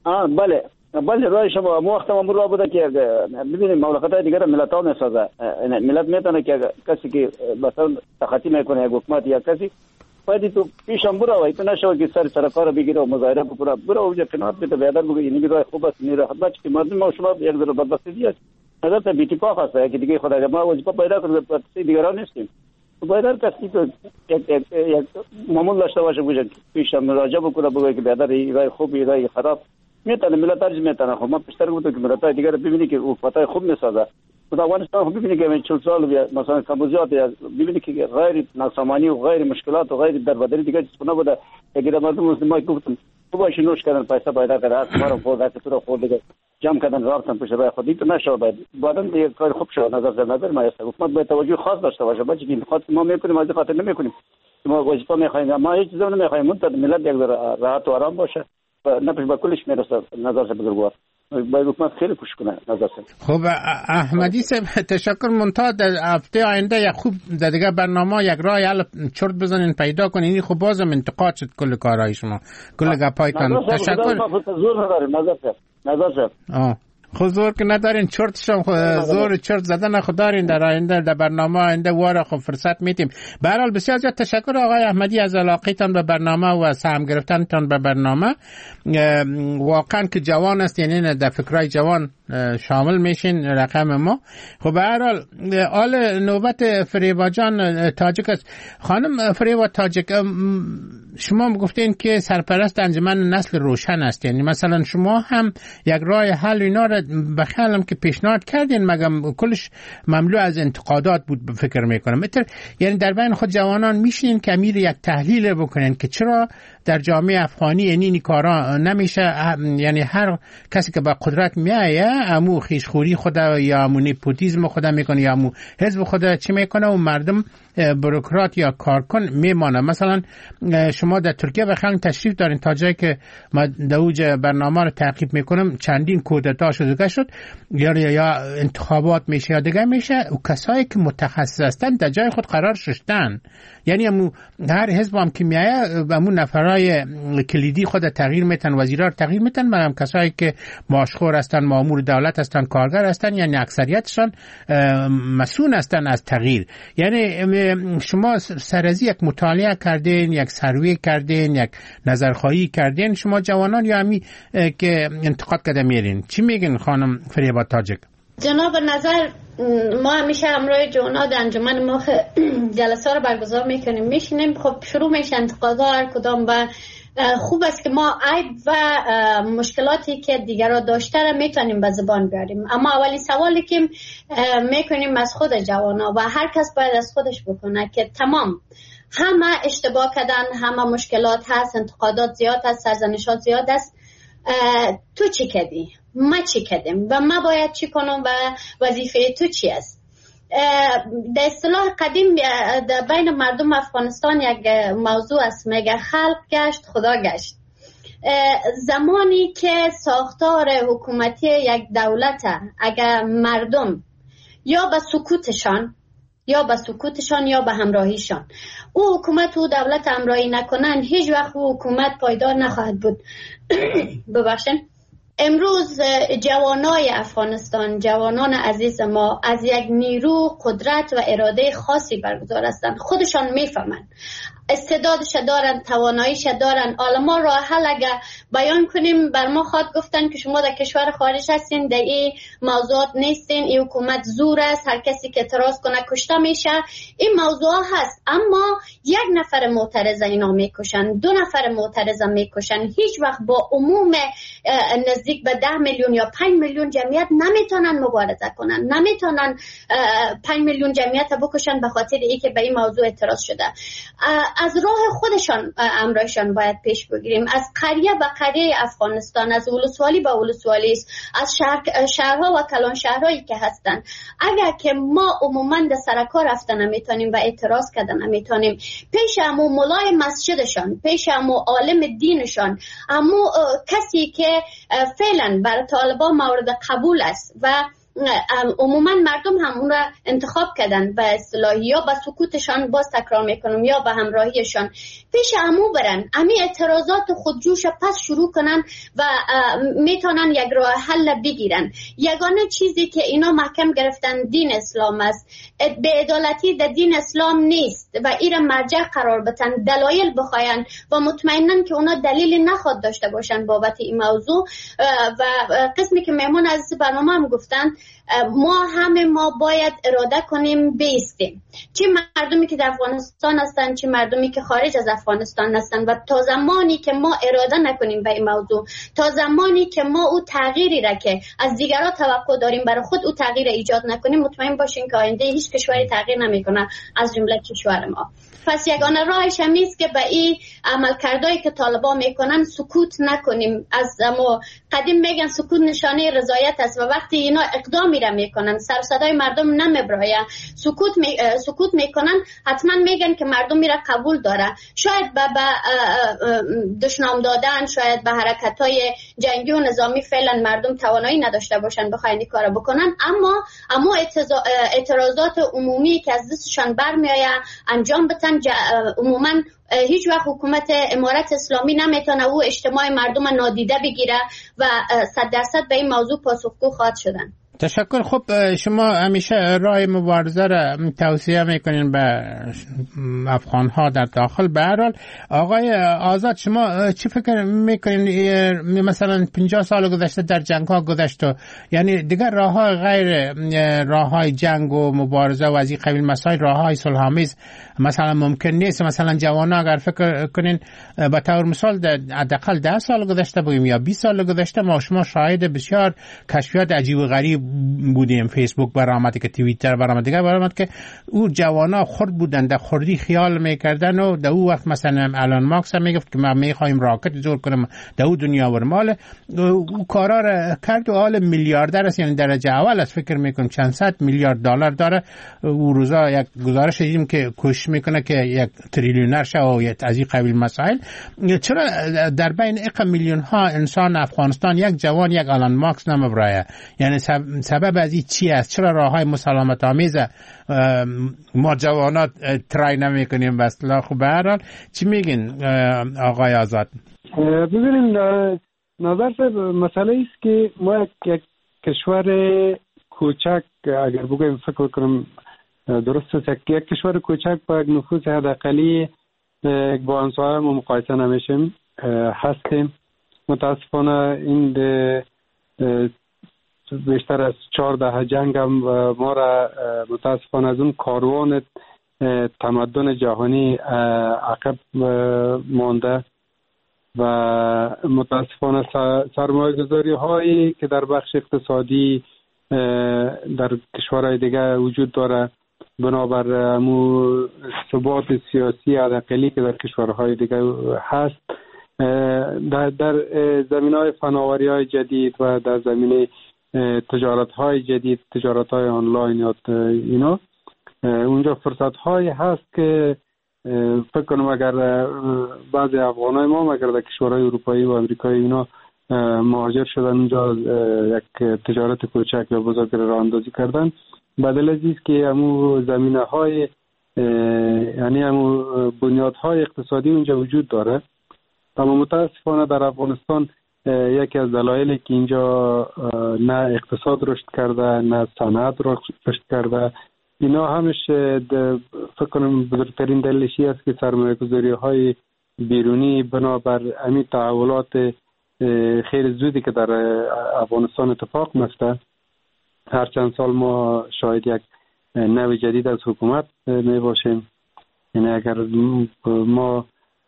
بله رای شما وقت ما مرا بوده که ببینید مملکت‌های دیگر ملت ها نسازه، ملت میتونه که کسی که مثلا تخطی میکنه یک حکومت یا کسی باید تو پیشم برو و تو نشو که سر کار بگیره و مظاهره بکنه، برو اونجا کنار بده بیادر بگو این رای خوب است، این راه بچه که مردم ما شما یک ذره بدبختی دیگه نظر تا بی‌اتفاق هست که دیگه خدای ما وظیفه پیدا کنه وقتی دیگران نیستیم. باید هر کسی تو یک معمول داشته باشه بوده پیشم مراجعه بکنه بگه که بیادر این رای خوب این رای خراب میتونه ملت ارج میتونه. خب ما پیشتر گفتم که ملت دیگر ببینی که حکومتای خوب میسازه. خود افغانستان خب ببینی که 40 سال مثلا کمبوزیات ببینی که غیر ناسامانی و غیر مشکلات و غیر دربدری دیگر چیز نبوده. اگر مردم مسلمان گفتم تو باشه نوش کردن پیسه پیدا کرده ما رو خورد که تو رو خورد دیگه جمع کردن رفتن پشت راه خودی تو نشو بعدن دیگه کار خوب شد. نظر ما است حکومت باید توجه خاص داشته باشه. بچه که خاطر ما میکنیم از خاطر نمیکنیم، ما وظیفه میخوایم، ما هیچ چیزی نمیخوایم، منتها ملت یک راحت و آرام باشه نه پیش با کلش میرسه. نظر بزرگوار باید حکومت خیلی کوشش کنه. نظر خب احمدی صاحب تشکر. منتها در هفته آینده یک خوب دیگه برنامه یک راه حل چرت بزنین پیدا کنین. این خب بازم انتقاد شد کل کارهای شما، کل گپایتان. تشکر. زور نداریم نظر خود زور که ندارین چرت شم زور چرت زدن خود دارین در آینده در برنامه آینده واره خب فرصت میتیم. به هر حال بسیار زیاد تشکر آقای احمدی از علاقتان به برنامه و سهم گرفتنتان به برنامه. واقعا که جوان است، یعنی در فکرای جوان شامل میشین رقم ما. خب به هر حال نوبت فریبا جان تاجک است. خانم فریبا تاجک، شما گفتین که سرپرست انجمن نسل روشن است، یعنی مثلا شما هم یک راه حل اینا را بخیالم که پیشنهاد کردین، مگم کلش مملو از انتقادات بود فکر میکنم. یعنی در بین خود جوانان میشین که امیر یک تحلیل بکنین که چرا در جامعه افغانی این کارا نمیشه. یعنی هر کسی که با قدرت میایه امو خیشخوری خدا یا امو نیپوتیزم خدا میکنه یا امو حزب خدا چی میکنه و مردم بروکرات یا کارکن میمانه. مثلا شما در ترکیه بخیالم تشریف دارین، تا جایی که ما دوج برنامه رو تعقیب میکنم چندین کودتا شده شد یا انتخابات میشه یا دیگه میشه و کسایی که متخصص هستن در جای خود قرار شدن. یعنی هر حزب هم که میایه همون نفرای کلیدی خود تغییر میتن، وزیرا تغییر میتن، مگر کسایی که ماشخور هستن، مامور دولت هستن، کارگر هستن، یعنی اکثریتشان مسئول هستن از تغییر. یعنی شما سرازی یک مطالعه کردین، یک سروی کردین، یک نظرخواهی کردین شما جوانان یا همی که انتقاد کرده میرین، چی میگین خانم فریبا تاجک؟ جناب نظر، ما همیشه همراه جونا در انجمن ما جلسه رو برگزار میکنیم، میشینیم، خب شروع میشه انتقادها هر کدام و خوب است که ما عیب و مشکلاتی که دیگران داشته را میتونیم به زبان بیاریم. اما اولی سوالی که میکنیم از خود جوانا و هر کس باید از خودش بکنه که تمام همه اشتباه کردن، همه مشکلات هست، انتقادات زیاد هست، سرزنشات زیاد است. تو چی کردی؟ ما چی کردیم و ما باید چی کنم و وظیفه تو چی است؟ در اصطلاح قدیم بین مردم افغانستان یک موضوع است، میگه خلق گشت خدا گشت. زمانی که ساختار حکومتی یک دولت اگر مردم یا به سکوتشان یا به همراهیشان او حکومت و دولت همراهی نکنن، هیچ وقت او حکومت پایدار نخواهد بود. ببخشید. امروز جوانای افغانستان، جوانان عزیز ما از یک نیرو، قدرت و اراده خاصی برگزار هستند. خودشان میفهمند، استعدادش دارن، تواناییش دارن. حالا ما راه حل اگر بیان کنیم، بر ما خواد گفتن که شما در کشور خارج هستین، در این موضوعات نیستین، این حکومت زور است، هر کسی که اعتراض کنه کشته میشه. این موضوع هست، اما یک نفر معترض اینا میکشن، 2 نفر معترض میکشن. هیچ وقت با عموم نزدیک به 10 میلیون یا 5 میلیون جمعیت نمیتونن مبارزه کنن، نمیتونن 5 میلیون جمعیت بکشن به خاطر اینکه به این موضوع اعتراض شده. از راه خودشان امرایشان باید پیش بگیریم. از قریه به قریه افغانستان، از ولسوالی به ولسوالی، از شهرها و کلان شهرهایی که هستن، اگر که ما عموما در سرکار رفتن نمیتونیم و اعتراض کردن نمیتونیم، پیش امو مولای مسجدشان، پیش امو عالم دینشان، امو کسی که فعلا بر طالبان مورد قبول است و عموما مردم هم اون را انتخاب کردن، به اصطلاح یا به سکوتشان باز تکرار میکنم یا به همراهیشان، پیش عمو برن، امی اعتراضات خودجوش پس شروع کنن و میتونن یک راه حل بگیرن. یگانه چیزی که اینا محکم گرفتن دین اسلام است. بی‌عدالتی در دین اسلام نیست و این مرجع قرار بدن، دلایل بخواین و مطمئنن که اونا دلیلی نخواد داشته باشن بابت این موضوع. و قسمی که مهمون عزیز برنامه هم گفتن، ما باید اراده کنیم بیستیم، چه مردمی که در افغانستان هستن چه مردمی که خارج از افغانستان هستن. و تا زمانی که ما اراده نکنیم به این موضوع، تا زمانی که ما او تغییری را که از دیگران توقع داریم برای خود او تغییر ایجاد نکنیم، مطمئن باشین که آینده هیچ کشوری تغییر نمیکنه از جمله کشور ما. پس یگانه راهش هم نیست که به این عملکردایی که طالبان میکنن سکوت نکنیم. از ما قدیم میگن سکوت نشانه رضایت است و وقتی اینا اقدامی را میکنن، سر صدای مردم نمیبراین، سکوت میکنن، حتما میگن که مردم میره قبول داره. شاید به دشنام دادن، شاید به حرکت‌های جنگی و نظامی فعلا مردم توانایی نداشته باشن بخواین این کارو بکنن، اما اعتراضات عمومی که از دستشان برمیآید انجام بدن. عموما هیچ وقت حکومت امارت اسلامی نمیتونه او اجتماع مردم نادیده بگیره و 100% به این موضوع پاسخگو خواهد شدن. تشکر. خب شما همیشه راه مبارزه را توصیه میکنین به افغانها در داخل. به هر حال آقای آزاد، شما چی فکر میکنین؟ مثلا 50 سال گذشته در جنگ ها گذشته، یعنی دیگر راه های غیر راه های جنگ و مبارزه و از این قبیل مسائل، راه های صلح‌آمیز مثلا ممکن نیست؟ مثلا جوانان اگر فکر کنین به طور مثال حداقل 10 سال گذشته بگیم یا 20 سال گذشته، ما شما شاهد بسیار کشفیات عجیب و غریب بودیم. فیسبوک برآمد که توییتر برآمد، دیگه برآمد که او جوانا خرد بودن، در خردی خیال میکردن و در او وقت مثلا الان ماکس هم میگفت که ما میخوایم راکت زور کنیم در او دنیا ورمال، او کارا را کرد و حال میلیاردر است، یعنی درجه اول است. فکر میکنم چند صد میلیارد دلار داره. او روزا یک گزارش دیدیم که کوشش میکنه که یک تریلیونر شه و از این قبیل مسائل. چرا در بین اق میلیون ها انسان افغانستان یک جوان یک آلان ماکس نمیبرایه؟ یعنی سبب از این چی است؟ چرا راههای مسالمت آمیز ما جوانات ترای نمی کنیم؟ به اصطلاح خوب. به هر حال چی میگین آقای آزاد؟ ببینیم نظر صاحب، مسئله است که ما یک کشور کوچک اگر بگویم فکر کنم درست است، یک کشور کوچک با یک نفوس حداقلی با انسان ما مقایسه نمیشیم هستیم. متاسفانه این بیشتر از 14 جنگ هم ما را متاسفانه از اون کاروان تمدن جهانی عقب مانده و متاسفانه سرمایه‌گذاری هایی که در بخش اقتصادی در کشورهای دیگه وجود داره بنابر امو ثبات سیاسی عدقلی که در کشورهای دیگه هست در زمینه‌های فناوری‌های جدید و در زمینه تجارت‌های جدید، تجارت‌های آنلاین یا اینا اونجا فرصت‌هایی هست که فکر کنم اگر بعضی افغانای ما اگر در کشورهای اروپایی و امریکایی اینا مهاجر شدن اونجا یک تجارت کوچک یا بزرگ راه اندازی کردن بدل از اینکه همون زمینه‌های یعنی همون بنیادهای اقتصادی اونجا وجود داره. اما متاسفانه در افغانستان یکی از دلایلی که اینجا نه اقتصاد رشد کرده نه صنعت رشد کرده اینا همش فکر کنم بزرگترین دلیلش است که سرمایه‌گذاری‌های بیرونی بنابر همین تحولات خیلی زودی که در افغانستان اتفاق میفته. هر چند سال ما شاید یک نو جدید از حکومت می باشیم. یعنی اگر ما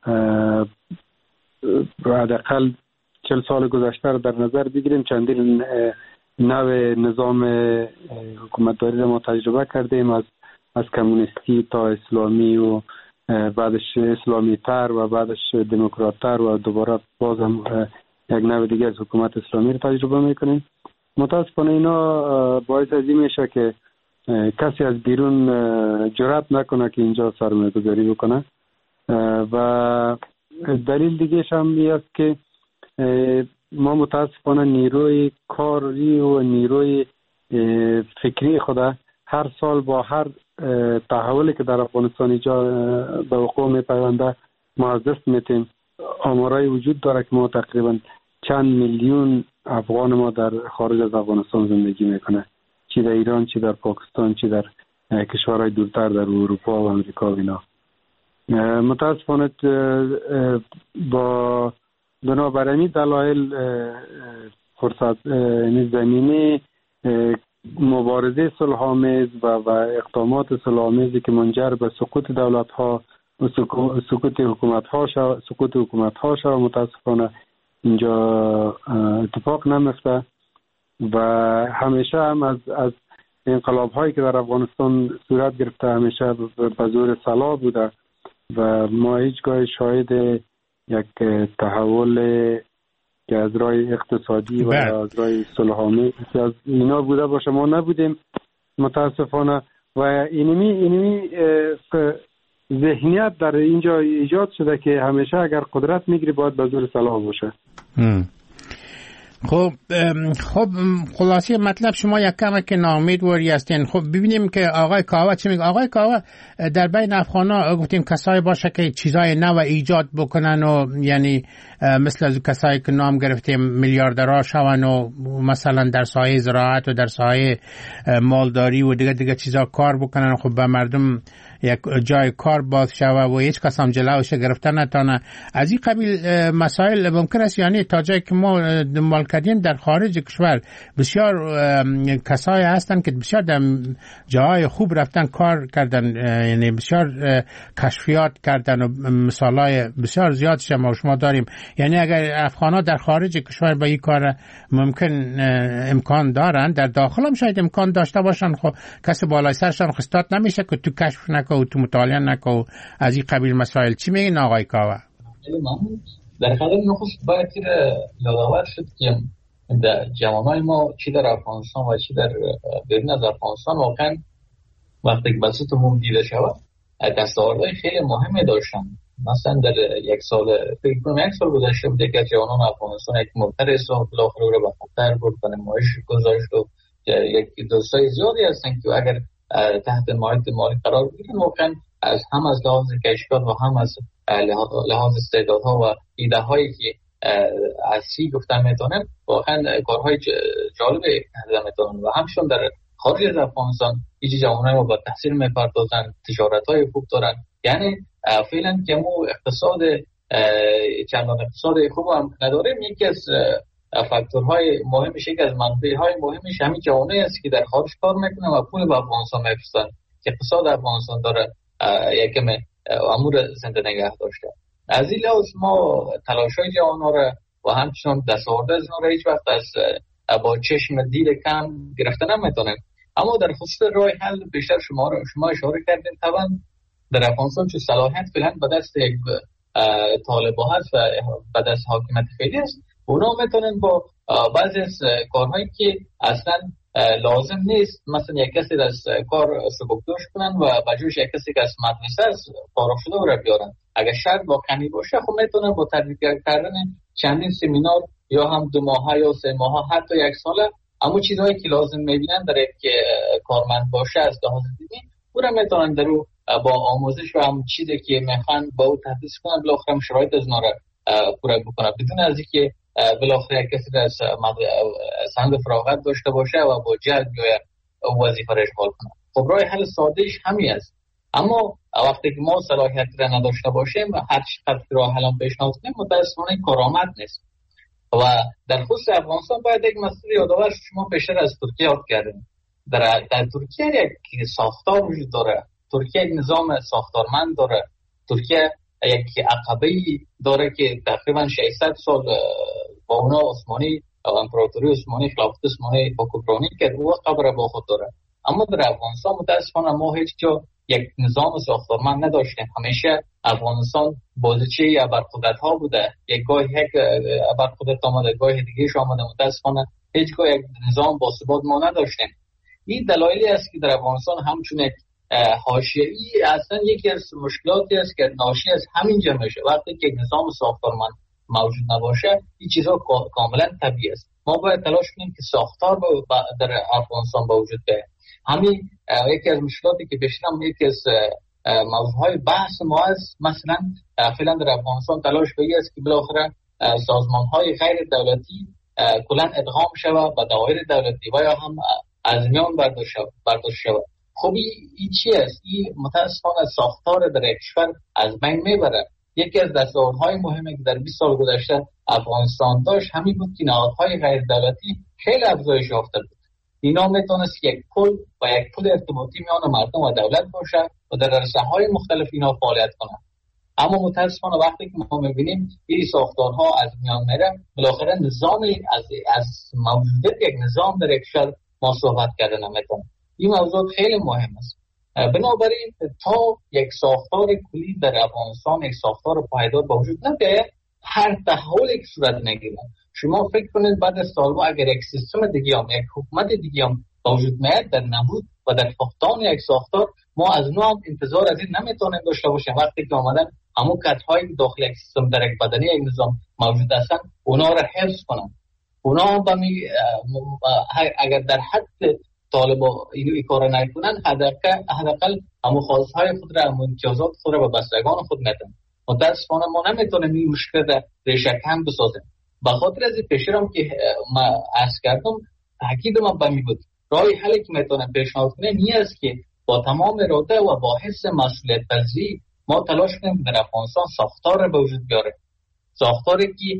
حداقل 40 سال گذشته رو در نظر بگیریم چندین نو نظام حکومتداری رو ما تجربه کردیم از کمونیستی تا اسلامی و بعدش اسلامی تر و بعدش دموکرات تر و دوباره بازم یک نوع دیگه از حکومت اسلامی رو تجربه میکنیم. متاسفانه اینا باعث از این میشه که کسی از بیرون جرأت نکنه که اینجا سرمایه گذاری بکنه و دلیل دیگه هم این است که ما متاسفانه نیروی کاری و نیروی فکری خدا هر سال با هر تحولی که در افغانستان اینجا به وقوع میپیونده ما از دست میتیم. آمارای وجود داره که ما تقریبا چند میلیون افغان ما در خارج از افغانستان زندگی میکنه، چی در ایران، چی در پاکستان، چی در کشورهای دورتر در اروپا و امریکا و اینا. متاسفانه با بنابراین دلایل فرصت زمینه مبارزه صلح‌آمیز و اقدامات صلح‌آمیزی که منجر به سقوط دولت‌ها و سقوط حکومت‌ها شد متاسفانه اینجا اتفاق نمیفته و همیشه هم از انقلاب‌هایی که در افغانستان صورت گرفته همیشه به زور سلاح بوده و ما هیچگاه شاهد یک تحول که از راه اقتصادی و از راه صلح‌آمیز از اینا بوده باشه ما نبودیم متاسفانه و اینمی ذهنیت در اینجا ایجاد شده که همیشه اگر قدرت میگیری باید به زور سلاح باشه. خب خلاصه مطلب شما یک کم که ناامیدواری هستین. خب ببینیم که آقای کاوه چی میگه. آقای کاوه در بین افغانا گفتیم کسایی باشه که چیزای نو ایجاد بکنن و یعنی مثل از کسایی که نام گرفتیم میلیاردرها شون و مثلا در سایه زراعت و در سایه مالداری و دیگه چیزا کار بکنن. خب به مردم یک جای کار باز شوه و هیچ کس هم جلوش گرفتن نتانه. از این قبیل مسائل ممکن است یعنی تا جایی که ما دنبال کردیم در خارج کشور بسیار کسایی هستن که بسیار در جاهای خوب رفتن کار کردن، یعنی بسیار کشفیات کردن و مثالای بسیار زیادش ما شما داریم. یعنی اگر افغانا در خارج کشور با این کار ممکن امکان دارن، در داخل هم شاید امکان داشته باشن. خب کسی بالای سرشان خستات نمیشه که تو کشف نکو و تو مطالعه نکو از این قبیل مسائل. چی میگین آقای کاوه؟ در خلال نخست باید یادآور شد که در جوانای ما چی در افغانستان و چی در بیرون از افغانستان واقعا وقتی که بسیط هم دیده شود دستاوردهای خیلی مهمی داشتن. مثلا در یک سال گذشته بود که جوانان افغانستان یک مبتر اسلام بالاخره رو به خطر برد و نمایش گذاشت و یک دوستای زیادی هستن که اگر تحت مایه مالی قرار بگیرن واقعا هم از لحاظ کشفیات و هم از لحاظ استعدادها و ایده هایی که از چی گفتن میتونن واقعا کارهای جالب انجام میتونن و همشون در خارج از افغانستان هیچ جوانای ما با تحصیل میپردازن، تجارت های خوب دارن. یعنی فعلا که مو اقتصاد چندان اقتصاد خوب هم نداریم. یکی از فاکتورهای مهمش، یک از منبعهای مهمش همین جوانایی است که در خارج کار میکنن و پول به افغانستان میفرستن که اقتصاد افغانستان داره یکم امور زنده نگه داشته. از این لحاظ ما تلاش‌های جوان‌ها را و همچنان دستاورد از اونها را هیچ وقت از با چشم دید کم گرفته نمیتونیم. اما در خصوص راه حل بیشتر شما اشاره کردین، طبعا در افغانستان چون صلاحیت فعلا به دست یک طالبان هست و به دست حاکمیت فعلی است، اونا میتونن با بعضی از کارهایی که اصلا لازم نیست، مثلا یک کسی از کار سبکدوش کنن و بجوش یک کسی که از مدرسه از فارغ شده رو بیارن. اگر شرط واقعی باشه خب میتونن با تدریس کردن چندین سمینار یا هم 2 ماه یا 3 ماه حتی 1 ساله اما چیزهایی که لازم میبینن در یک کارمند باشه از لحاظ دینی اون میتونن درو با آموزش و هم چیزی که میخوان با او تدریس کنن بالاخره شرایط از ناره پورا بکنن بدون از اینکه بالاخره کسی از سند فراغت داشته باشه و با جلد یا وظیفه را اشغال کنه. خب راه حل سادهش همین است، اما وقتی که ما صلاحیت را نداشته باشیم هر چقدر راه حل پیشنهاد کنیم متأسفانه کارآمد نیست. و در خصوص افغانستان باید یک مسئله یادآور شما بیشتر از ترکیه یاد کردیم. در ترکیه یک ساختار وجود داره، ترکیه یک نظام ساختارمند داره، ترکیه یک عقبه‌ای داره که تقریبا 600 سال با اونا عثمانی و امپراتوری عثمانی خلافت عثمانی حکمرانی کرد و قبر با خود داره. اما در افغانستان متأسفانه ما هیچ جا یک نظام ساختارمند نداشتیم. همیشه افغانستان بازیچه ابرقدرت‌ها بوده، یک گاه یک ابرقدرت آمده، گاه دیگه آمده. متأسفانه هیچگاه یک نظام باثبات ما نداشتیم. این دلایلی است که در افغانستان همچون یک حاشیه‌ای اصلا یکی از مشکلاتی است که ناشی از همین جا میشه. وقتی که یک نظام ساختارمند موجود نباشه این چیزها کاملا طبیعی است. ما باید تلاش کنیم که ساختار در افغانستان با وجود بیاید. همین یکی از مشکلاتی که بیشترم یکی از موضوعهای بحث ما است. مثلا فعلا در افغانستان تلاش به است که بالاخره سازمان‌های غیر دولتی کلا ادغام شود به دوایر دولتی و یا هم از میان برداشت شود. خب این چی است؟ این متأسفانه ساختار در کشور از بین میبره. یکی از دستاوردهای مهمی که در 20 سال گذشته افغانستان داشت همین بود که نهادهای غیر دولتی خیلی افزایش یافته بود. اینا میتونست یک پل ارتباطی میان مردم و دولت باشه و در رسانه‌های مختلف اینا فعالیت کنه. اما متأسفانه وقتی که ما میبینیم این ساختارها از میان میره، بالاخره نظامی از موجودیت یک نظام در کشور ما صحبت کردن نمیتونه. این موضوع خیلی مهم است. بنابراین تا یک ساختار کلی در افغانستان، یک ساختار پایدار با وجود نبیاید، هر تحولی که صورت نگیره. شما فکر کنید بعد از سالها اگر یک سیستم دیگه هم یک حکومت دیگه هم با وجود میاد در نبود و در فقدان یک ساختار، ما از نوع انتظار از این نمیتونیم داشته باشیم. وقتی که آمدن همون کدهای داخل یک سیستم در یک بدنه یک نظام موجود هستن اونا را حفظ کنن. اونا هم اگر در حد طالبا اینو کار نکنن حداقل همون خواستهای خود را، همون امتیازات خود را به بستگان خود میدن. متاسفانه ما نمیتونیم این مشکل را ریشه کن بسازیم. به خاطر از این پیشرم که ما عرض کردم تاکید ما به می بود راه حلی که میتونم پیشنهاد کنم این است که با تمام اراده و با حس مسئولیت پذیری ما تلاش کنیم در افغانستان ساختار به وجود بیاره، ساختاری که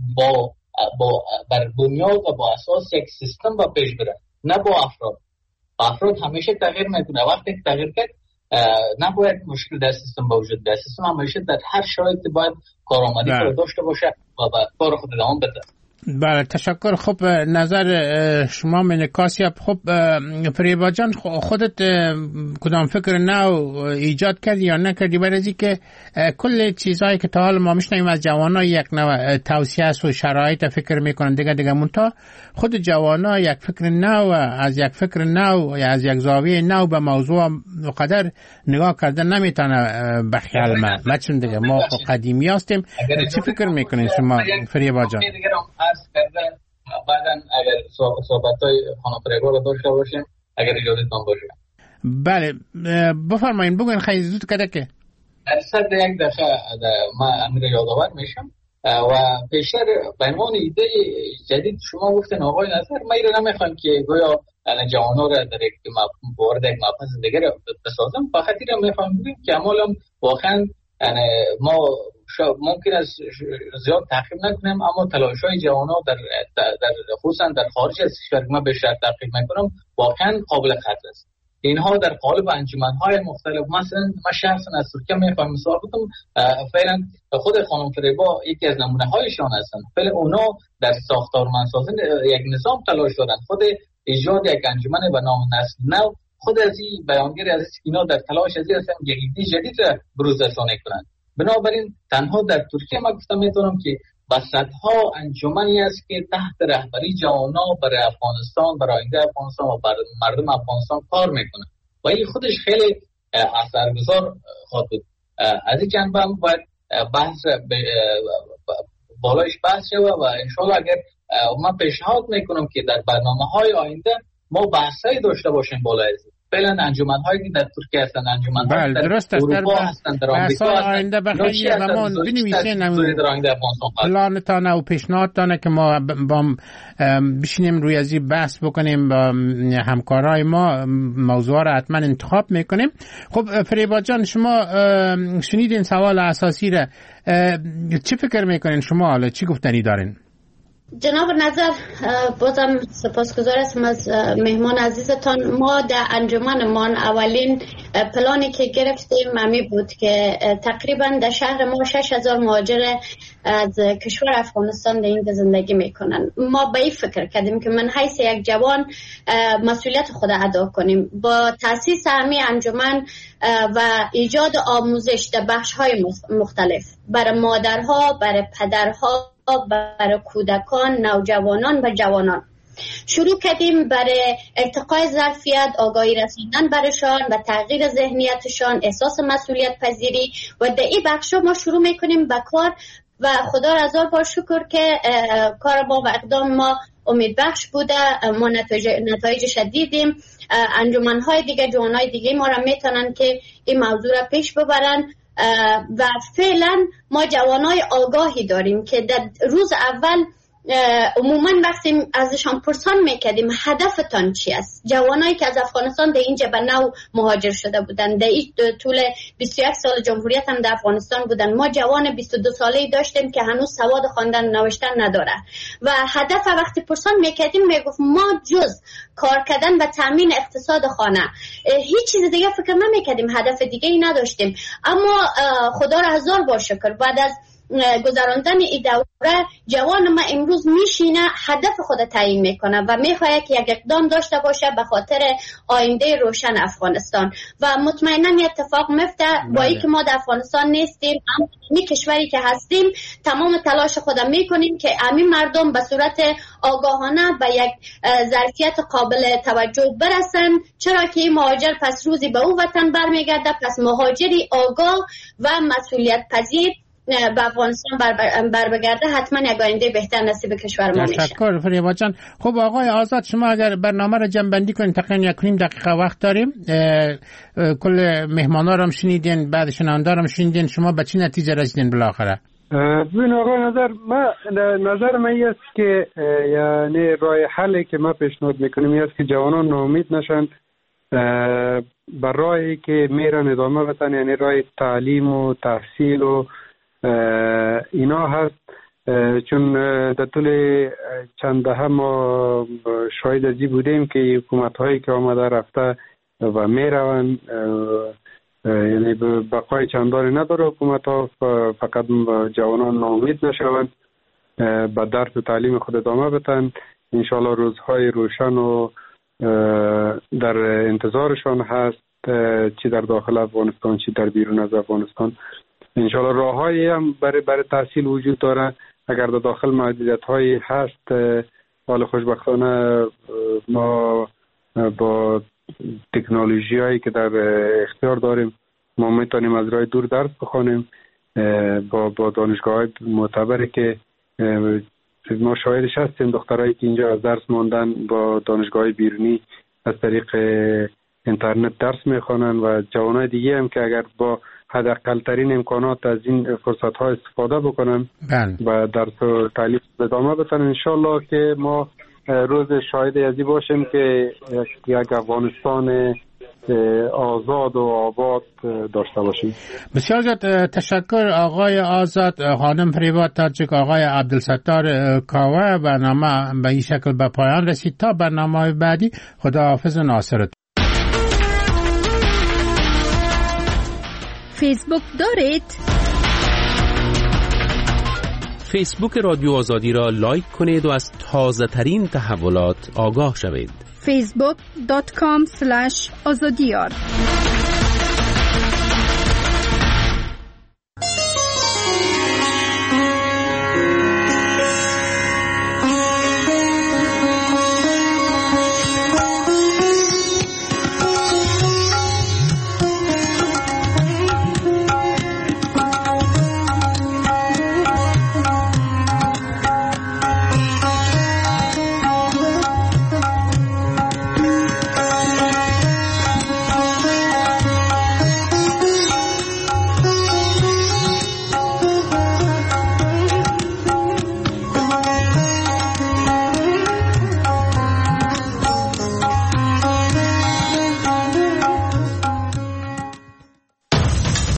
بر بنیاد و با اساس یک سیستم با پیش بره، نه با افراد همیشه تغییر میکنه. وقتی که تغییر کرد نباید مشکل در سیستم با وجود بیاد. سیستم همیشه در هر شرایطی باید کارآمدی داشته باشه و با کار خود ادامه بده. بله تشکر. خب نظر شما منکاسیاب. خب فریبا جان خودت کدام فکر نو ایجاد کردی یا نکردی برای از که کل چیزهایی که تا حال ما میشنیم از جوانان یک نوع توصیه است و شرایط فکر میکنن دیگه منتها خود جوانان یک فکر نو از یک فکر نو یا از یک زاویه نو به موضوع قدر نگاه کردن نمیتونه بخیال ما چون دیگه ما قدیمی هستیم. چی فکر میکنین شما فریبا جان؟ کرده بعدا اگر صحبت‌های خانم فریبا رو داشته باشیم اگر اجازهتون باشه. بله بفرمایید بگوین خیلی زود کده که درصد یک دفعه ما امیر یادآور میشم و پیشتر به عنوان ایده جدید شما گفتن آقای نظر ما ایره نمیخوام که گویا جوانان را در یک وارد یک مبحث دیگر بسازم، فقط ایره میخوام بگیم که عملا واقعا ما ممکن است زیاد تعقیب نکنیم، اما تلاش‌های جوان‌ها در خصوصا در خارج از کشور ما بیشتر تعقیب میکنم، واقعا قابل قدر است. اینها در قالب انجمن‌های مختلف، مثلا ما شخصا از ترکیه می‌خوام مثال بزنم، فعلا خود خانم فریبا یکی از نمونه‌هایشان هستند. فعلا اونا در ساختارمندسازی یک نظام تلاش دادن، خود ایجاد یک انجمن به نام نسل نو، خود از این بیانگر از اینا در تلاش از این هستن یک ایده جدید را بروز رسانی کنند. بنابراین تنها در ترکیه ما گفتم میتونم که صدها انجمنی است که تحت رهبری جوانان برای افغانستان، برای آینده افغانستان و برای مردم افغانستان کار میکنه و این خودش خیلی اثرگذار خواهد بود. از این جنبه هم باید بحث بالایش بحث شود و انشاءالله اگر من پیشنهاد میکنم که در برنامه‌های آینده ما بحثایی داشته باشیم بالای از فعلا انجمن‌هایی که در ترکیه هستن، انجمن‌هایی در اروپا هستن، در آمریکا آینده بخیر و ما بنویسین پلانتان و پیشنهادتان که ما با بشینیم روی از این بحث بکنیم با همکارای ما، موضوع را حتما انتخاب میکنیم. خب فریبا جان، شما شنیدین سوال اساسی را، چی فکر میکنین شما؟ حالا چی گفتنی دارین؟ جناب نظر، بازم سپاسگزار هستم از مهمان عزیزتان. ما در انجمنمان اولین پلانی که گرفتیم همی بود که تقریبا در شهر ما 6000 مهاجر از کشور افغانستان در اینجا زندگی میکنن. ما به این فکر کردیم که من حیث یک جوان مسئولیت خود ادا کنیم. با تأسیس همی انجمن و ایجاد آموزش در بخش‌های مختلف برای مادرها، برای پدرها، برای کودکان، نوجوانان و جوانان شروع کردیم برای ارتقای ظرفیت، آگاهی رساندن برشان و تغییر ذهنیتشان، احساس مسئولیت پذیری و در این بخشا ما شروع میکنیم به کار و خدا را هزار بار شکر که کار ما و اقدام ما امیدبخش بوده. ما نتایجش دیدیم. انجمن‌های دیگه، جوانای دیگه ما را میتونن که این موضوع را پیش ببرن و فعلا ما جوانای آگاهی داریم که در روز اول عموما وقتی ازشان پرسان میکردیم هدفتان چی است، جوانایی که از افغانستان در اینجا به نو مهاجر شده بودن، در طول 21 سال جمهوریت هم در افغانستان بودن، ما جوان 22 ساله‌ای داشتیم که هنوز سواد خواندن نوشتن نداره و هدف وقتی پرسان میکردیم میگفت ما جز کار کردن و تامین اقتصاد خانه هیچ چیز دیگه فکر نمیکردیم، هدف دیگه ای نداشتیم. اما خدا را هزار بار شکر بعد از گذراندن این دوره جوان ما امروز میشینه هدف خود تعیین میکنه و میخواد که یک اقدام داشته باشه به خاطر آینده روشن افغانستان و مطمئنا اتفاق میفته. با اینکه ما در افغانستان نیستیم اما این کشوری که هستیم تمام تلاش خود میکنیم که همین مردم به صورت آگاهانه به یک ظرفیت قابل توجه برسن، چرا که مهاجر پس روزی به او وطن برمیگرده. پس مهاجری آگاه و مسئولیت پذیر به افغانستان بگرده حتما یک آینده بهتر نصیب کشور ما میشه. تشکر فریبا جان. خب آقای آزاد، شما اگر برنامه را جمع‌بندی کنید، تقریبا 1.5 دقیقه وقت داریم. کل مهمانا رو هم شنیدین، بعد شنونده رو هم شنیدین، شما به چه نتیجه رسیدین بالاخره؟ ببین آقای نظر من این است که یعنی راه حلی که ما پیشنهاد میکنیم این است که جوانان ناامید نشن، بر راهی که میرن ادامه بدن، یعنی راه تعلیم و تحصیل و اینا هست. چون در طول چند دهه ما شاهد ازی بودیم که حکومت هایی که آمده رفته و میروند، یعنی بقای چندانی نداره حکومت ها، فقط جوانان ناامید نشوند، به درس و تعلیم خود ادامه بدن. انشاءالله روزهای روشن و در انتظارشان هست، چی در داخل افغانستان چی در بیرون از افغانستان. انشاءالله راههایی هم برای تحصیل وجود داره. اگر در داخل محدودیت هایی هست، حال خوشبختانه ما با تکنولوژی هایی که در اختیار داریم ما میتونیم از راه دور درس بخوانیم با دانشگاه های معتبری که ما شاهدش هستیم. دخترایی که اینجا از درس ماندن با دانشگاه بیرونی از طریق اینترنت درس میخوانن و جوانای دیگه هم که اگر با حداقل ترین امکانات از این فرصت ها استفاده بکنن و درس و تعلیم ادامه بدن، انشالله که ما روز شاهد ازی باشیم که یک افغانستان آزاد و آباد داشته باشیم. بسیار زیاد تشکر آقای آزاد. خانم فریبا تاجیک، آقای عبدالستار کاوه، برنامه به این شکل به پایان رسید. تا برنامه بعدی، خداحافظ ناصرت. فیسبوک دارید؟ فیسبوک رادیو آزادی را لایک کنید و از تازه ترین تحولات آگاه شوید. facebook.com/azadiyar